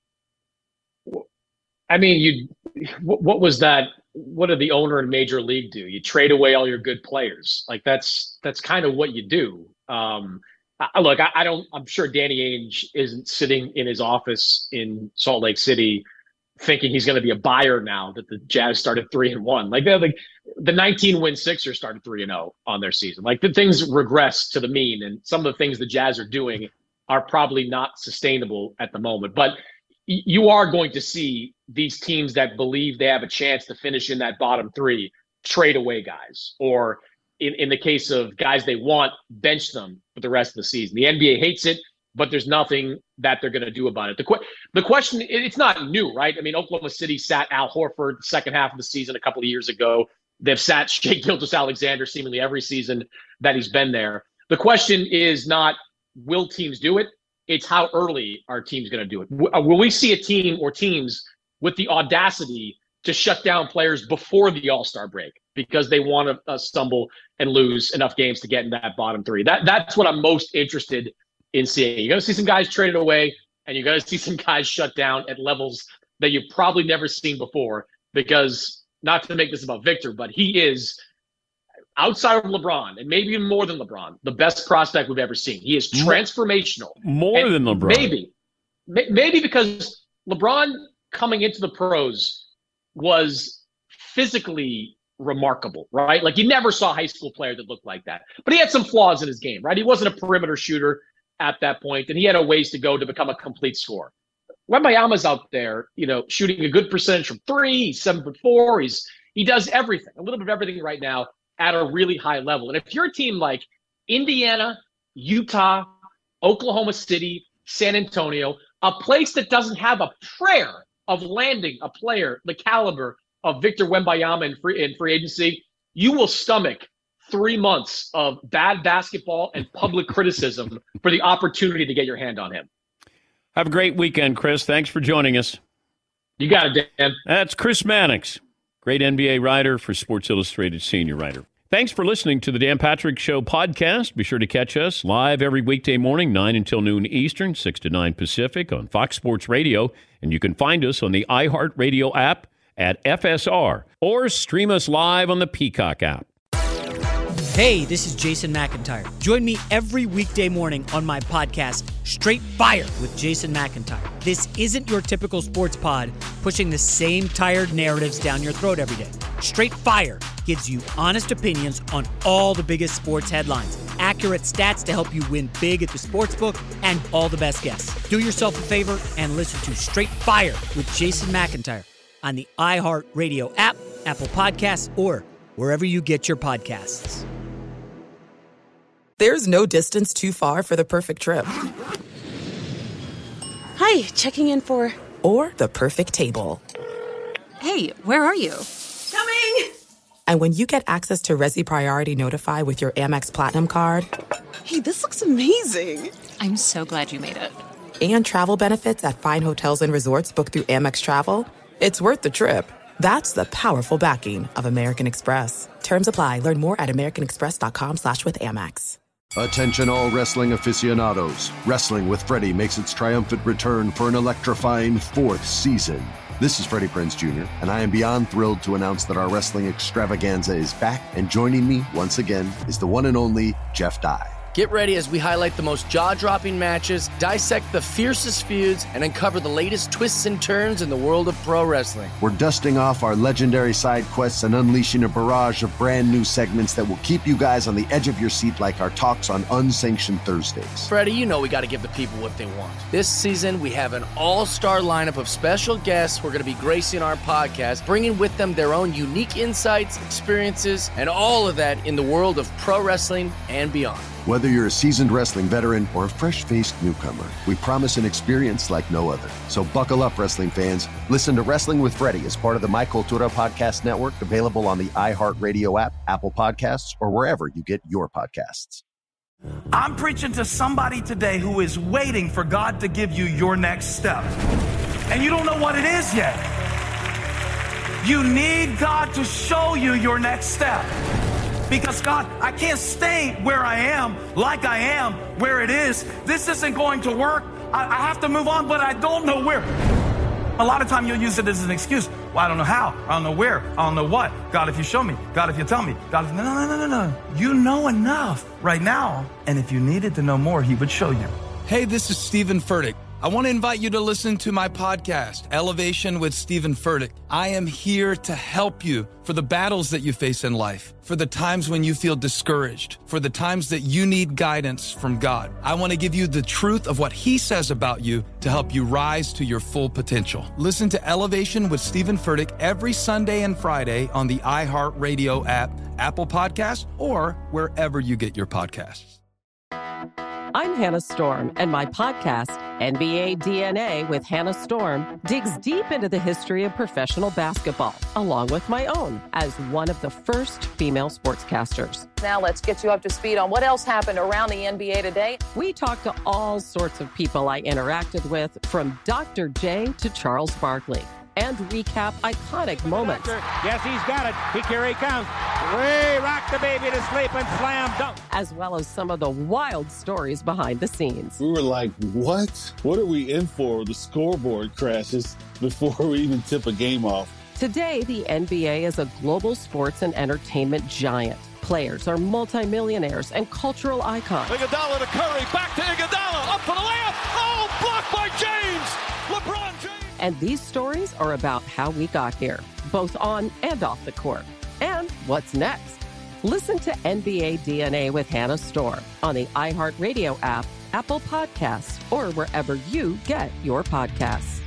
Speaker 1: I mean, you. What was that? What did the owner in Major League do? You trade away all your good players. Like that's that's kind of what you do. Um, I, look, I, I don't. I'm sure Danny Ainge isn't sitting in his office in Salt Lake City thinking he's going to be a buyer now that the Jazz started three and one. Like they're like the nineteen win Sixers started three and zero on their season. Like the things regress to the mean, and some of the things the Jazz are doing are probably not sustainable at the moment. But you are going to see these teams that believe they have a chance to finish in that bottom three trade away guys, or in, in the case of guys they want, bench them for the rest of the season. The N B A hates it, but there's nothing that they're going to do about it. The, qu- the question, it's not new, right? I mean, Oklahoma City sat Al Horford the second half of the season a couple of years ago. They've sat Shai Gilgeous-Alexander seemingly every season that he's been there. The question is not, will teams do it? It's how early our team's going to do it. Will we see a team or teams with the audacity to shut down players before the All-Star break because they want to uh, stumble and lose enough games to get in that bottom three? That That's what I'm most interested in seeing. You're going to see some guys traded away, and you're going to see some guys shut down at levels that you've probably never seen before because, not to make this about Victor, but he is – outside of LeBron, and maybe even more than LeBron, the best prospect we've ever seen. He is transformational.
Speaker 8: More and than LeBron.
Speaker 1: Maybe. Maybe because LeBron coming into the pros was physically remarkable, right? Like you never saw a high school player that looked like that. But he had some flaws in his game, right? He wasn't a perimeter shooter at that point, and he had a ways to go to become a complete scorer. Wembanyama's out there, you know, shooting a good percentage from three. He's seven foot four. He's he does everything, a little bit of everything right now, at a really high level. And if you're a team like Indiana, Utah, Oklahoma City, San Antonio, a place that doesn't have a prayer of landing a player the caliber of Victor Wembanyama in free, in free agency, you will stomach three months of bad basketball and public criticism for the opportunity to get your hand on him.
Speaker 8: Have a great weekend, Chris. Thanks for joining us.
Speaker 1: You got it, Dan.
Speaker 8: That's Chris Mannix. Great N B A writer for Sports Illustrated senior writer. Thanks for listening to the Dan Patrick Show podcast. Be sure to catch us live every weekday morning, nine until noon Eastern, six to nine Pacific on Fox Sports Radio. And you can find us on the iHeartRadio app at F S R or stream us live on the Peacock app.
Speaker 5: Hey, this is Jason McIntyre. Join me every weekday morning on my podcast, Straight Fire with Jason McIntyre. This isn't your typical sports pod pushing the same tired narratives down your throat every day. Straight Fire gives you honest opinions on all the biggest sports headlines, accurate stats to help you win big at the sportsbook, and all the best guests. Do yourself a favor and listen to Straight Fire with Jason McIntyre on the iHeartRadio app, Apple Podcasts, or wherever you get your podcasts.
Speaker 2: There's no distance too far for the perfect trip.
Speaker 15: Hi, checking in for...
Speaker 2: Or the perfect table.
Speaker 15: Hey, where are you? Coming!
Speaker 2: And when you get access to Resi Priority Notify with your Amex Platinum card...
Speaker 15: Hey, this looks amazing! I'm so glad you made it.
Speaker 2: And travel benefits at fine hotels and resorts booked through Amex Travel, it's worth the trip. That's the powerful backing of American Express. Terms apply. Learn more at americanexpress.com slash with Amex.
Speaker 3: Attention all wrestling aficionados. Wrestling with Freddie makes its triumphant return for an electrifying fourth season. This is Freddie Prinze Junior, and I am beyond thrilled to announce that our wrestling extravaganza is back, and joining me once again is the one and only Jeff Dye.
Speaker 4: Get ready as we highlight the most jaw-dropping matches, dissect the fiercest feuds, and uncover the latest twists and turns in the world of pro wrestling.
Speaker 3: We're dusting off our legendary side quests and unleashing a barrage of brand new segments that will keep you guys on the edge of your seat like our talks on Unsanctioned Thursdays.
Speaker 4: Freddie, you know we got to give the people what they want. This season, we have an all-star lineup of special guests who are going to be gracing our podcast, bringing with them their own unique insights, experiences, and all of that in the world of pro wrestling and beyond.
Speaker 3: Whether you're a seasoned wrestling veteran or a fresh-faced newcomer, we promise an experience like no other. So buckle up, wrestling fans. Listen to Wrestling with Freddie as part of the My Cultura Podcast Network, available on the iHeartRadio app, Apple Podcasts, or wherever you get your podcasts.
Speaker 16: I'm preaching to somebody today who is waiting for God to give you your next step. And you don't know what it is yet. You need God to show you your next step. Because God, I can't stay where I am, like I am, where it is. This isn't going to work. I, I have to move on, but I don't know where. A lot of time you'll use it as an excuse. Well, I don't know how. I don't know where. I don't know what. God, if you show me. God, if you tell me. God, if... No, no, no, no, no. You know enough right now. And if you needed to know more, he would show you.
Speaker 17: Hey, this is Stephen Furtick. I want to invite you to listen to my podcast, Elevation with Stephen Furtick. I am here to help you for the battles that you face in life, for the times when you feel discouraged, for the times that you need guidance from God. I want to give you the truth of what he says about you to help you rise to your full potential. Listen to Elevation with Stephen Furtick every Sunday and Friday on the iHeartRadio app, Apple Podcasts, or wherever you get your podcasts.
Speaker 18: I'm Hannah Storm, and my podcast, N B A D N A with Hannah Storm, digs deep into the history of professional basketball, along with my own, as one of the first female sportscasters.
Speaker 19: Now let's get you up to speed on what else happened around the N B A today.
Speaker 18: We talk to all sorts of people I interacted with, from Doctor J to Charles Barkley, and recap iconic moments.
Speaker 20: Yes, he's got it. Here he comes. Way rock the baby to sleep and slam dunk.
Speaker 18: As well as some of the wild stories behind the scenes.
Speaker 21: We were like, what? What are we in for? The scoreboard crashes before we even tip a game off.
Speaker 18: Today, the N B A is a global sports and entertainment giant. Players are multimillionaires and cultural icons.
Speaker 20: Iguodala to Curry, back to Iguodala, up for the layup. Oh, blocked by James. LeBron James.
Speaker 18: And these stories are about how we got here, both on and off the court. And what's next? Listen to N B A D N A with Hannah Storm on the iHeartRadio app, Apple Podcasts, or wherever you get your podcasts.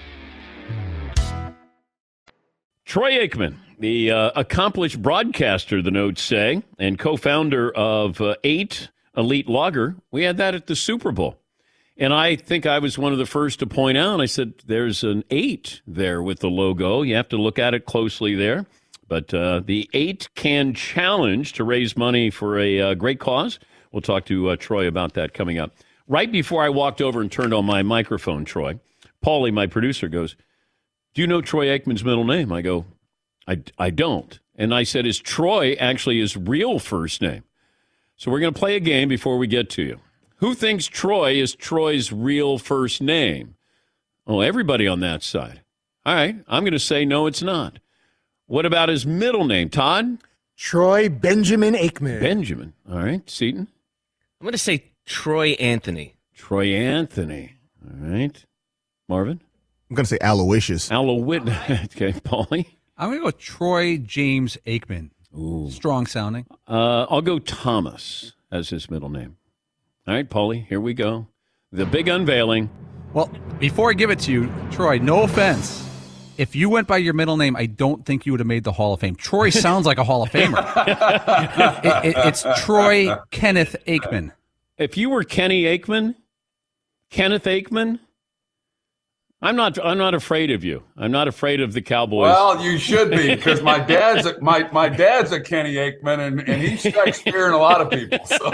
Speaker 8: Troy Aikman, the uh, accomplished broadcaster, the notes say, and co-founder of uh, eight Elite Lager. We had that at the Super Bowl. And I think I was one of the first to point out, I said, there's an eight there with the logo. You have to look at it closely there. But uh, the eight-can challenge to raise money for a uh, great cause. We'll talk to uh, Troy about that coming up. Right before I walked over and turned on my microphone, Troy, Paulie, my producer, goes, do you know Troy Aikman's middle name? I go, I, I don't. And I said, is Troy actually his real first name? So we're going to play a game before we get to you. Who thinks Troy is Troy's real first name? Oh, everybody on that side. All right, I'm going to say no, it's not. What about his middle name, Todd?
Speaker 10: Troy Benjamin Aikman.
Speaker 8: Benjamin. All right, Seton?
Speaker 12: I'm going to say Troy Anthony.
Speaker 8: Troy Anthony. All right. Marvin?
Speaker 11: I'm going to say Aloysius.
Speaker 8: Aloysius. Okay, Paulie?
Speaker 9: I'm going to go with Troy James Aikman.
Speaker 8: Ooh.
Speaker 9: Strong sounding.
Speaker 8: Uh, I'll go Thomas as his middle name. All right, Paulie, here we go. The big unveiling.
Speaker 9: Well, before I give it to you, Troy, no offense. If you went by your middle name, I don't think you would have made the Hall of Fame. Troy sounds like a Hall of Famer. it, it, it's Troy Kenneth Aikman.
Speaker 8: If you were Kenny Aikman, Kenneth Aikman, I'm not. I'm not afraid of you. I'm not afraid of the Cowboys.
Speaker 6: Well, you should be, because my dad's a, my my dad's a Kenny Aikman, and, and he strikes fear in a lot of people. So.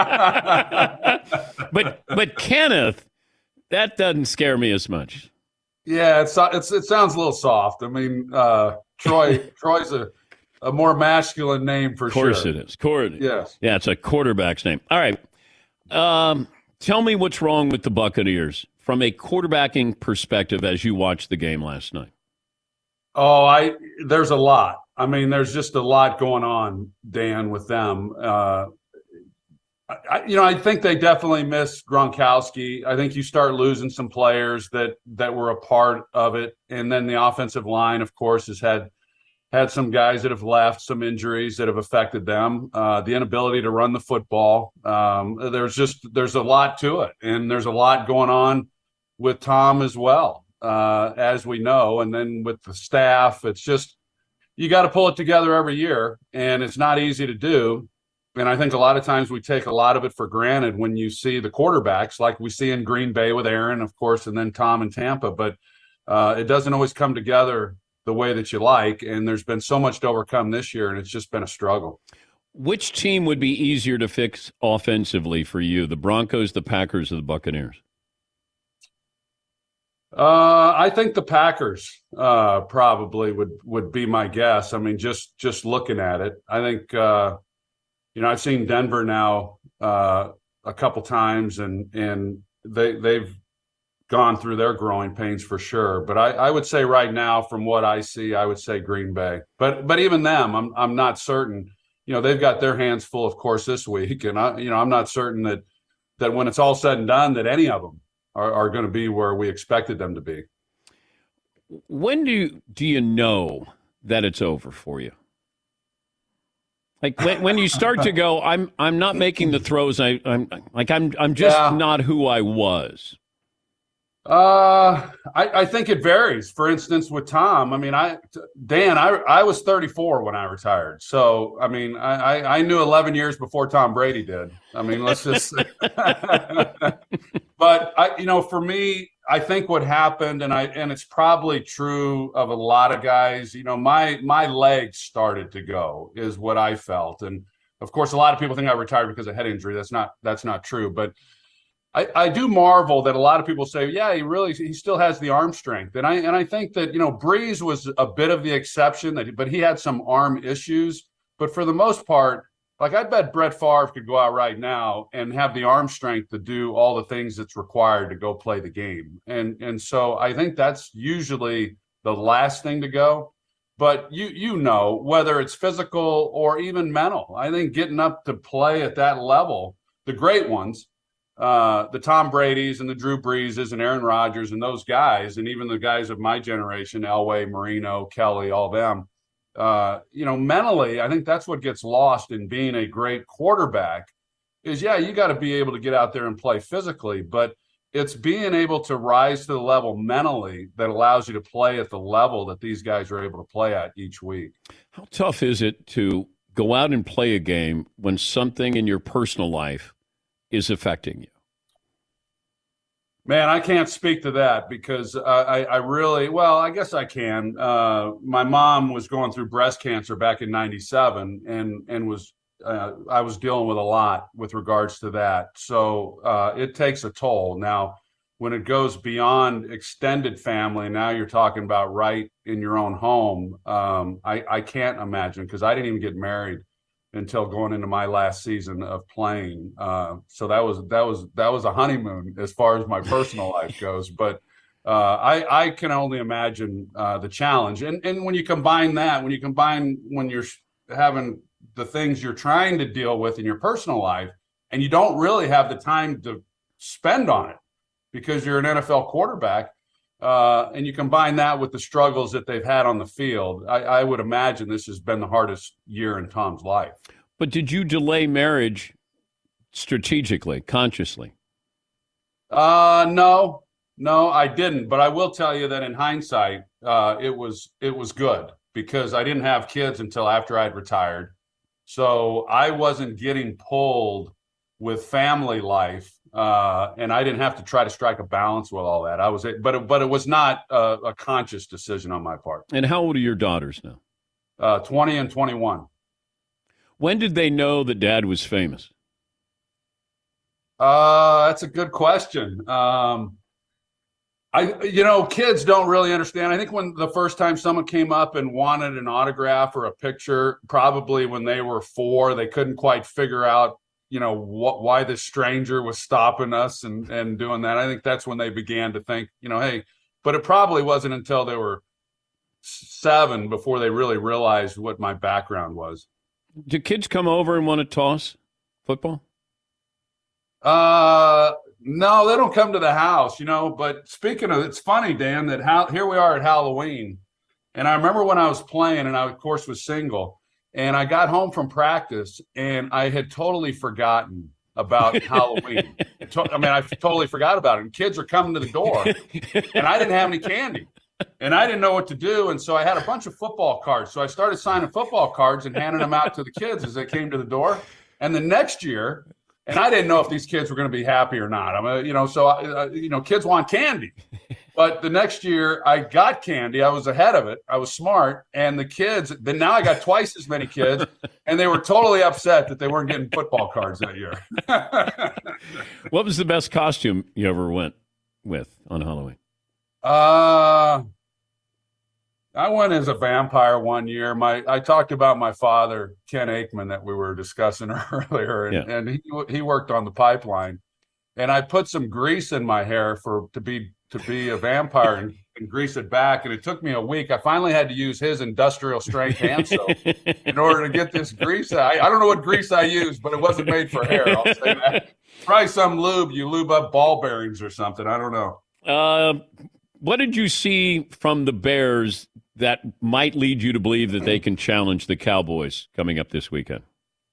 Speaker 8: but but Kenneth, that doesn't scare me as much.
Speaker 6: Yeah, it's, it's it sounds a little soft. I mean, uh, Troy Troy's a, a more masculine name for sure.
Speaker 8: Of course
Speaker 6: sure.
Speaker 8: it is. Court.
Speaker 6: Yes.
Speaker 8: Yeah, it's a quarterback's name. All right. Um, tell me what's wrong with the Buccaneers from a quarterbacking perspective as you watched the game last night.
Speaker 6: Oh, I there's a lot. I mean, there's just a lot going on, Dan, with them. Uh, I, you know, I think they definitely miss Gronkowski. I think you start losing some players that that were a part of it, and then the offensive line, of course, has had had some guys that have left, some injuries that have affected them. Uh, the inability to run the football. Um, there's just there's a lot to it, and there's a lot going on with Tom as well, uh, as we know, and then with the staff. It's just you got to pull it together every year, and it's not easy to do. And I think a lot of times we take a lot of it for granted when you see the quarterbacks, like we see in Green Bay with Aaron, of course, and then Tom in Tampa. But uh, it doesn't always come together the way that you like. And there's been so much to overcome this year, and it's just been a struggle.
Speaker 8: Which team would be easier to fix offensively for you, the Broncos, the Packers, or the Buccaneers?
Speaker 6: Uh, I think the Packers uh, probably would, would be my guess. I mean, just just looking at it, I think uh, – you know, I've seen Denver now uh, a couple times, and and they they've gone through their growing pains for sure. But I, I would say right now, from what I see, I would say Green Bay. But but even them, I'm I'm not certain. You know, they've got their hands full, of course, this week, and I you know I'm not certain that that when it's all said and done, that any of them are, are going to be where we expected them to be.
Speaker 8: When do you, do you know that it's over for you? Like when, when you start to go, I'm I'm not making the throws. I, I'm like I'm I'm just
Speaker 6: Yeah.
Speaker 8: not who I was.
Speaker 6: Uh, I, I think it varies. For instance, with Tom, I mean, I Dan, I I was thirty-four when I retired. So I mean, I I, I knew eleven years before Tom Brady did. I mean, let's just. But I, you know, for me, I think what happened, and I and it's probably true of a lot of guys. You know, my my legs started to go, is what I felt, and of course, a lot of people think I retired because of head injury. That's not that's not true, but. I, I do marvel that a lot of people say, yeah, he really he still has the arm strength. And I and I think that, you know, Breeze was a bit of the exception, that but he had some arm issues. But for the most part, like I bet Brett Favre could go out right now and have the arm strength to do all the things that's required to go play the game. And and so I think that's usually the last thing to go. But you you know, whether it's physical or even mental, I think getting up to play at that level, the great ones, Uh, the Tom Brady's and the Drew Breeses and Aaron Rodgers and those guys, and even the guys of my generation, Elway, Marino, Kelly, all them, uh, you know, mentally, I think that's what gets lost in being a great quarterback is, yeah, you got to be able to get out there and play physically, but it's being able to rise to the level mentally that allows you to play at the level that these guys are able to play at each week.
Speaker 8: How tough is it to go out and play a game when something in your personal life is affecting you?
Speaker 6: Man, I can't speak to that because I, I really, well, I guess I can. Uh, my mom was going through breast cancer back in ninety-seven, and and was uh, I was dealing with a lot with regards to that. So uh, it takes a toll. Now, when it goes beyond extended family, now you're talking about right in your own home. Um, I, I can't imagine, because I didn't even get married until going into my last season of playing. Uh, so that was that was that was a honeymoon as far as my personal life goes. But uh, I, I can only imagine uh, the challenge. And and when you combine that, when you combine when you're having the things you're trying to deal with in your personal life, and you don't really have the time to spend on it because you're an N F L quarterback, Uh, and you combine that with the struggles that they've had on the field, I, I would imagine this has been the hardest year in Tom's life.
Speaker 8: But did you delay marriage strategically, consciously?
Speaker 6: Uh, no, no, I didn't. But I will tell you that in hindsight, uh, it was it was good because I didn't have kids until after I'd retired. So I wasn't getting pulled with family life. Uh, and I didn't have to try to strike a balance with all that. I was, but it, but it was not a, a conscious decision on my part.
Speaker 8: And how old are your daughters now?
Speaker 6: Uh, twenty and twenty-one.
Speaker 8: When did they know that Dad was famous?
Speaker 6: Uh, that's a good question. Um, I, you know, kids don't really understand. I think when the first time someone came up and wanted an autograph or a picture, probably when they were four, they couldn't quite figure out, you know, what, why this stranger was stopping us and, and doing that. I think that's when they began to think, you know, hey, but it probably wasn't until they were seven before they really realized what my background was.
Speaker 8: Do kids come over and want to toss football?
Speaker 6: Uh, no, they don't come to the house, you know, but speaking of, it's funny, Dan, that how, here we are at Halloween. And I remember when I was playing and I, of course, was single, and I got home from practice and I had totally forgotten about Halloween. I mean, I totally forgot about it. And kids are coming to the door and I didn't have any candy and I didn't know what to do. And so I had a bunch of football cards. So I started signing football cards and handing them out to the kids as they came to the door. And the next year, and I didn't know if these kids were going to be happy or not. I mean, you know, so, uh, you know, kids want candy. But the next year I got candy. I was ahead of it. I was smart. And the kids, then now I got twice as many kids. And they were totally upset that they weren't getting football cards that year.
Speaker 8: What was the best costume you ever went with on Halloween?
Speaker 6: Uh, I went as a vampire one year. My I talked about my father, Ken Aikman, that we were discussing earlier, and,
Speaker 8: Yeah.
Speaker 6: and he he worked on the pipeline, and I put some grease in my hair for to be to be a vampire and, and grease it back, and it took me a week. I finally had to use his industrial strength hand soap in order to get this grease. I, I don't know what grease I used, but it wasn't made for hair. I'll say that. Probably some lube. You lube up ball bearings or something. I don't know.
Speaker 8: Uh, what did you see from the Bears that might lead you to believe that they can challenge the Cowboys coming up this weekend?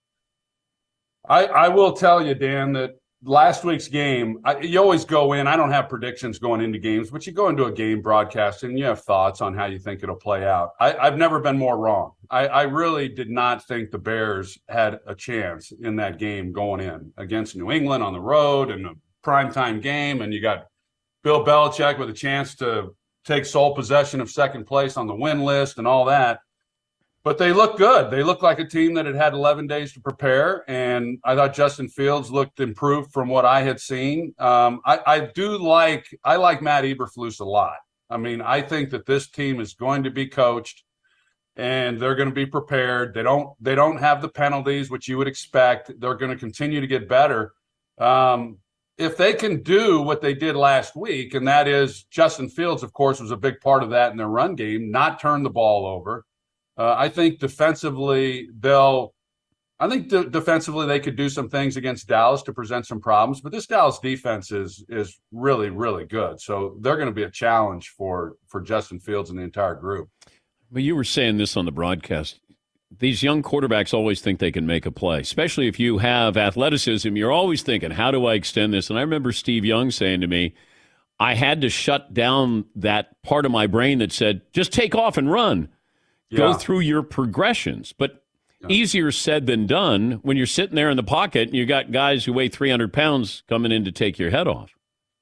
Speaker 6: I, I will tell you, Dan, that last week's game, I, you always go in. I don't have predictions going into games, but you go into a game broadcast and you have thoughts on how you think it'll play out. I, I've never been more wrong. I, I really did not think the Bears had a chance in that game going in against New England on the road and a primetime game. And you got Bill Belichick with a chance to take sole possession of second place on the win list and all that. But they look good. They look like a team that had had eleven days to prepare, and I thought Justin Fields looked improved from what I had seen. Um, I, I do like I like Matt Eberflus a lot. I mean, I think that this team is going to be coached, and they're going to be prepared. They don't they don't have the penalties, which you would expect. They're going to continue to get better. Um, if they can do what they did last week, and that is Justin Fields, of course, was a big part of that in their run game, not turn the ball over. Uh, I think defensively they'll I think de- defensively they could do some things against Dallas to present some problems, but this Dallas defense is is really, really good. So they're going to be a challenge for, for Justin Fields and the entire group.
Speaker 8: But you were saying this on the broadcast. These young quarterbacks always think they can make a play, especially if you have athleticism. You're always thinking, how do I extend this? And I remember Steve Young saying to me, I had to shut down that part of my brain that said, just take off and run.
Speaker 6: Yeah.
Speaker 8: Go through your progressions. But yeah. Easier said than done when you're sitting there in the pocket and you got guys who weigh three hundred pounds coming in to take your head off.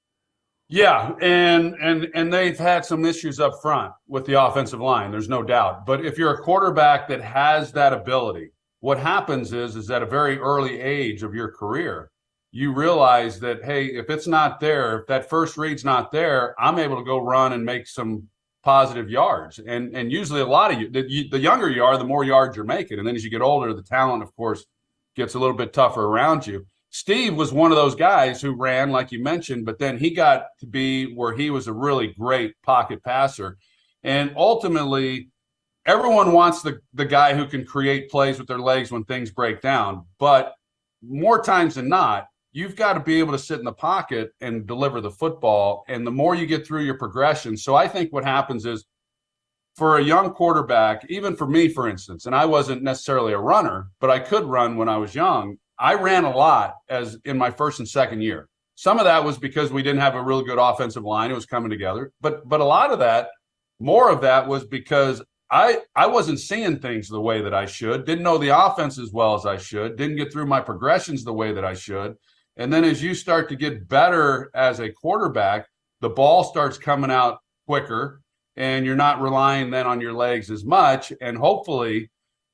Speaker 6: Yeah, and and and they've had some issues up front with the offensive line. There's no doubt. But if you're a quarterback that has that ability, what happens is is at a very early age of your career, you realize that, hey, if it's not there, if that first read's not there, I'm able to go run and make some positive yards. And and usually a lot of you, the, the younger you are, the more yards you're making. And then as you get older, the talent, of course, gets a little bit tougher around you. Steve was one of those guys who ran, like you mentioned, but then he got to be where he was a really great pocket passer. And ultimately, everyone wants the, the guy who can create plays with their legs when things break down. But more times than not, you've got to be able to sit in the pocket and deliver the football. And the more you get through your progression. So I think what happens is for a young quarterback, even for me, for instance, and I wasn't necessarily a runner, but I could run when I was young. I ran a lot as in my first and second year. Some of that was because we didn't have a really good offensive line. It was coming together. But but a lot of that, more of that was because I I wasn't seeing things the way that I should, didn't know the offense as well as I should, didn't get through my progressions the way that I should. And then as you start to get better as a quarterback, the ball starts coming out quicker and you're not relying then on your legs as much. And hopefully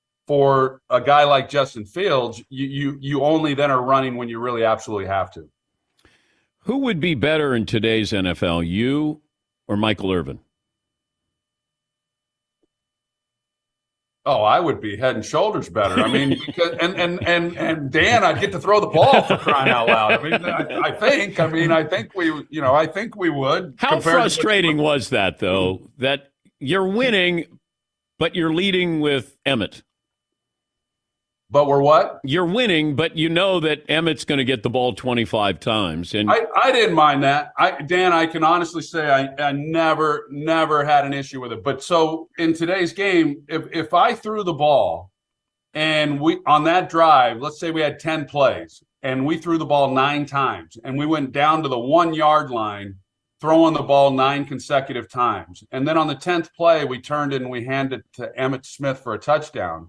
Speaker 6: for a guy like Justin Fields, you, you you only then are running when you really absolutely have to.
Speaker 8: Who would be better in today's N F L, you or Michael Irvin?
Speaker 6: Oh, I would be head and shoulders better. I mean, because, and and and and Dan, I'd get to throw the ball for crying out loud. I mean, I, I think. I mean, I think we, you know, I think we would.
Speaker 8: How frustrating to- was that, though? That you're winning, but you're leading with Emmett.
Speaker 6: But we're what?
Speaker 8: You're winning, but you know that Emmett's going to get the ball twenty-five times. And
Speaker 6: I, I didn't mind that. I, Dan, I can honestly say I, I never, never had an issue with it. But so in today's game, if, if I threw the ball and we on that drive, let's say we had ten plays and we threw the ball nine times and we went down to the one yard line, throwing the ball nine consecutive times. And then on the tenth play, we turned it and we handed it to Emmitt Smith for a touchdown.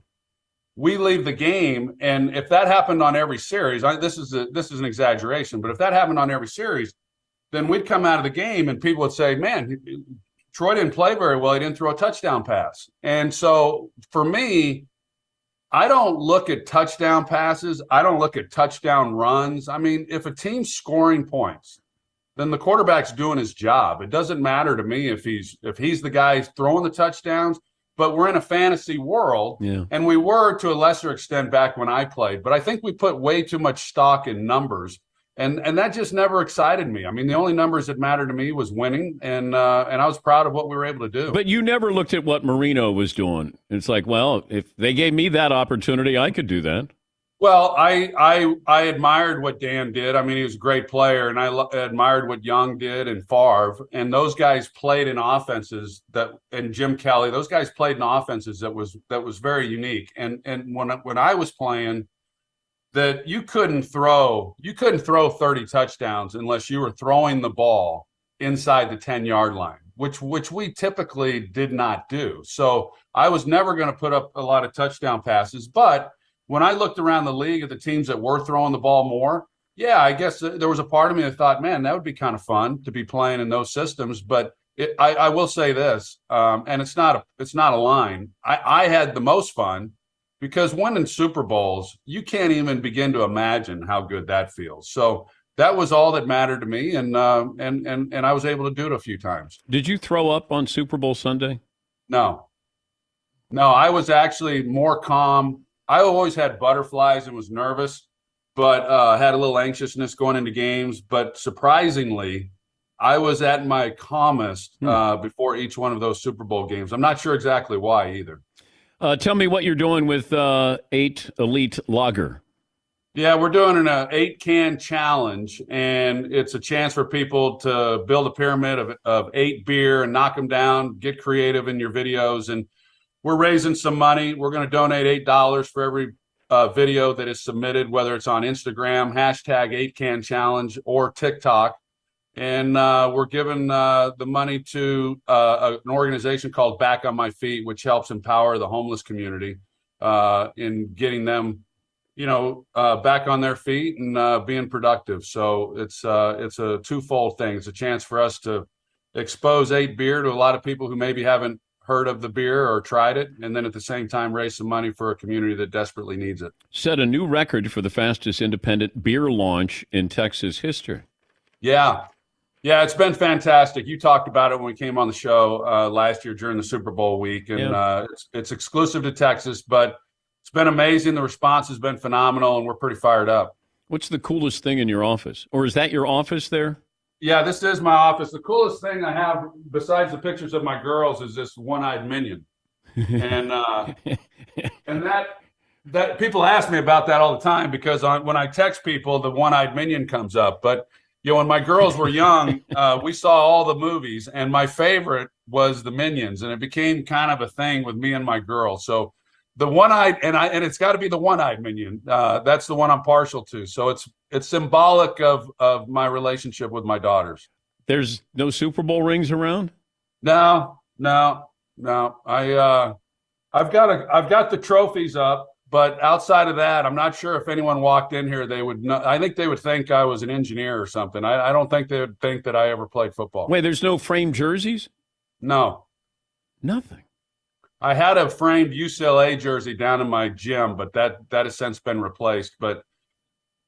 Speaker 6: We leave the game, and if that happened on every series, I, this is a, this is an exaggeration, but if that happened on every series, then we'd come out of the game and people would say, man, Troy didn't play very well. He didn't throw a touchdown pass. And so for me, I don't look at touchdown passes. I don't look at touchdown runs. I mean, if a team's scoring points, then the quarterback's doing his job. It doesn't matter to me if he's if he's the guy throwing the touchdowns. But we're in a fantasy world,
Speaker 8: yeah.
Speaker 6: and we were to a lesser extent back when I played. But I think we put way too much stock in numbers, and and that just never excited me. I mean, the only numbers that mattered to me was winning, and uh, and I was proud of what we were able to do.
Speaker 8: But you never looked at what Marino was doing. It's like, well, if they gave me that opportunity, I could do that.
Speaker 6: Well, I I I admired what Dan did. I mean, he was a great player, and I lo- admired what Young did and Favre. And those guys played in offenses that, and Jim Kelly, those guys played in offenses that was that was very unique. And and when when I was playing, that you couldn't throw you couldn't throw thirty touchdowns unless you were throwing the ball inside the ten yard line, which which we typically did not do. So I was never going to put up a lot of touchdown passes, but when I looked around the league at the teams that were throwing the ball more, yeah, I guess there was a part of me that thought, man, that would be kind of fun to be playing in those systems. But it, I, I will say this, um, and it's not a it's not a line. I, I had the most fun because winning Super Bowls, you can't even begin to imagine how good that feels. So that was all that mattered to me, and uh, and and and I was able to do it a few times.
Speaker 8: Did you throw up on Super Bowl Sunday?
Speaker 6: No, no, I was actually more calm. I always had butterflies and was nervous, but uh, had a little anxiousness going into games. But surprisingly, I was at my calmest uh, before each one of those Super Bowl games. I'm not sure exactly why either.
Speaker 8: Uh, tell me what you're doing with uh, eight Elite Lager.
Speaker 6: Yeah, we're doing an uh, eight-can challenge, and it's a chance for people to build a pyramid of, of eight beer and knock them down, get creative in your videos, and we're raising some money. We're going to donate eight dollars for every uh, video that is submitted, whether it's on Instagram, hashtag eight can challenge, or TikTok. And uh, we're giving uh, the money to uh, an organization called Back on My Feet, which helps empower the homeless community uh, in getting them, you know, uh, back on their feet and uh, being productive. So it's uh, it's a twofold thing. It's a chance for us to expose eight beer to a lot of people who maybe haven't heard of the beer or tried it, and then at the same time raise some money for a community that desperately needs it.
Speaker 8: Set a new record for the fastest independent beer launch in Texas history.
Speaker 6: Yeah. Yeah, it's been fantastic. You talked about it when we came on the show uh, last year during the Super Bowl week, and
Speaker 8: Yeah.
Speaker 6: uh, it's, it's exclusive to Texas, but it's been amazing. The response has been phenomenal, and we're pretty fired up.
Speaker 8: What's the coolest thing in your office? Or is that your office there?
Speaker 6: Yeah, this is my office. The coolest thing I have, besides the pictures of my girls, is this one-eyed minion, and uh, and that that people ask me about that all the time because on, when I text people, the one-eyed minion comes up. But you know, when my girls were young, uh, we saw all the movies, and my favorite was the Minions, and it became kind of a thing with me and my girls. So the one-eyed, and I and it's got to be the one-eyed minion. Uh, that's the one I'm partial to. So it's it's symbolic of of my relationship with my daughters.
Speaker 8: There's no Super Bowl rings around?
Speaker 6: No, no, no. I uh, I've got a I've got the trophies up, but outside of that, I'm not sure if anyone walked in here, they would know. I think they would think I was an engineer or something. I, I don't think they would think that I ever played football.
Speaker 8: Wait, there's no framed jerseys?
Speaker 6: No.
Speaker 8: Nothing.
Speaker 6: I had a framed U C L A jersey down in my gym, but that that has since been replaced. But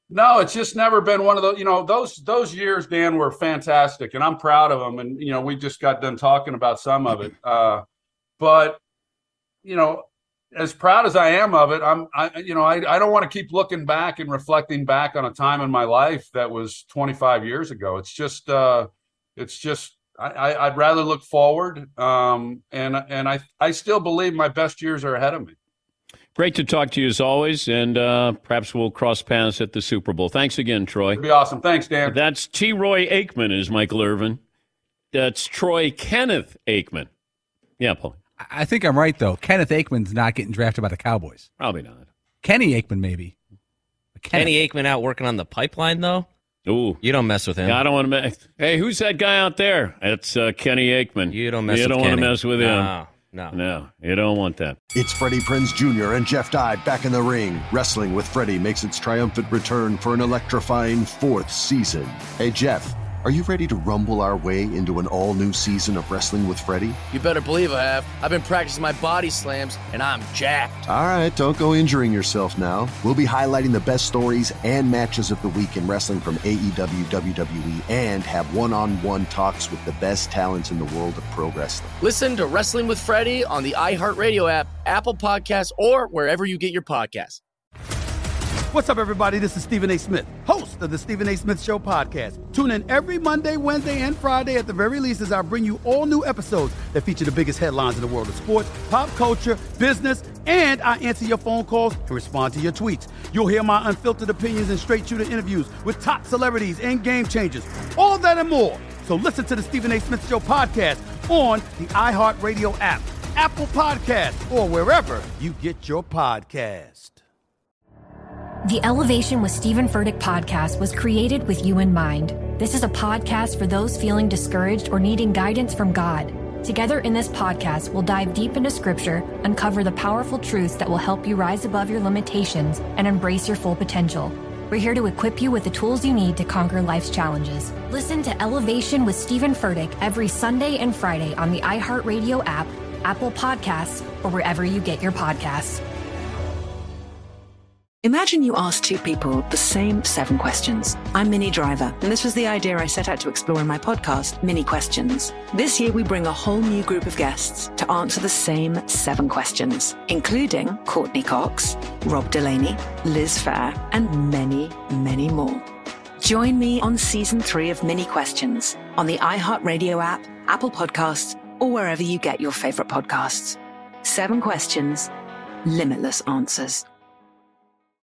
Speaker 6: No, it's just never been one of those, you know, those those years, Dan, were fantastic, and I'm proud of them. And, you know, we just got done talking about some of it. Uh, but, you know, as proud as I am of it, I'm, I, you know, I, I don't want to keep looking back and reflecting back on a time in my life that was twenty-five years ago. It's just, uh, it's just, I, I'd rather look forward. Um, and and I, I still believe my best years are ahead of me.
Speaker 8: Great to talk to you as always, and uh, perhaps we'll cross paths at the Super Bowl. Thanks again, Troy.
Speaker 6: It'd be awesome. Thanks, Dan.
Speaker 8: That's T. Roy Aikman, is Michael Irvin. That's Troy Kenneth Aikman. Yeah, Paul.
Speaker 9: I think I'm right, though. Kenneth Aikman's not getting drafted by the Cowboys.
Speaker 8: Probably not.
Speaker 9: Kenny Aikman, maybe.
Speaker 12: Kenny Aikman out working on the pipeline, though?
Speaker 8: Ooh.
Speaker 12: You don't mess with him.
Speaker 8: Yeah, I don't want to mess. Hey, who's that guy out there? It's uh, Kenny Aikman.
Speaker 12: You don't mess
Speaker 8: you
Speaker 12: with
Speaker 8: don't
Speaker 12: Kenny.
Speaker 8: want to mess with him.
Speaker 12: No, no.
Speaker 8: No, you don't want that.
Speaker 3: It's Freddie Prinze Junior and Jeff Dye back in the ring. Wrestling with Freddie makes its triumphant return for an electrifying fourth season. Hey, Jeff, are you ready to rumble our way into an all-new season of Wrestling with Freddie?
Speaker 4: You better believe I have. I've been practicing my body slams, and I'm jacked.
Speaker 3: All right, don't go injuring yourself now. We'll be highlighting the best stories and matches of the week in wrestling from A E W, W W E, and have one-on-one talks with the best talents in the world of pro wrestling.
Speaker 4: Listen to Wrestling with Freddie on the iHeartRadio app, Apple Podcasts, or wherever you get your podcasts.
Speaker 7: What's up, everybody? This is Stephen A. Smith, host of the Stephen A. Smith Show podcast. Tune in every Monday, Wednesday, and Friday at the very least as I bring you all new episodes that feature the biggest headlines in the world of sports, pop culture, business, and I answer your phone calls and respond to your tweets. You'll hear my unfiltered opinions and straight-shooter interviews with top celebrities and game changers. All of that and more. So listen to the Stephen A. Smith Show podcast on the iHeartRadio app, Apple Podcasts, or wherever you get your podcast.
Speaker 22: The Elevation with Stephen Furtick podcast was created with you in mind. This is a podcast for those feeling discouraged or needing guidance from God. Together in this podcast, we'll dive deep into Scripture, uncover the powerful truths that will help you rise above your limitations and embrace your full potential. We're here to equip you with the tools you need to conquer life's challenges. Listen to Elevation with Stephen Furtick every Sunday and Friday on the iHeartRadio app, Apple Podcasts, or wherever you get your podcasts.
Speaker 23: Imagine you ask two people the same seven questions. I'm Minnie Driver, and this was the idea I set out to explore in my podcast, Mini Questions. This year, we bring a whole new group of guests to answer the same seven questions, including Courtney Cox, Rob Delaney, Liz Phair, and many, many more. Join me on season three of Mini Questions on the iHeartRadio app, Apple Podcasts, or wherever you get your favorite podcasts. Seven questions, limitless answers.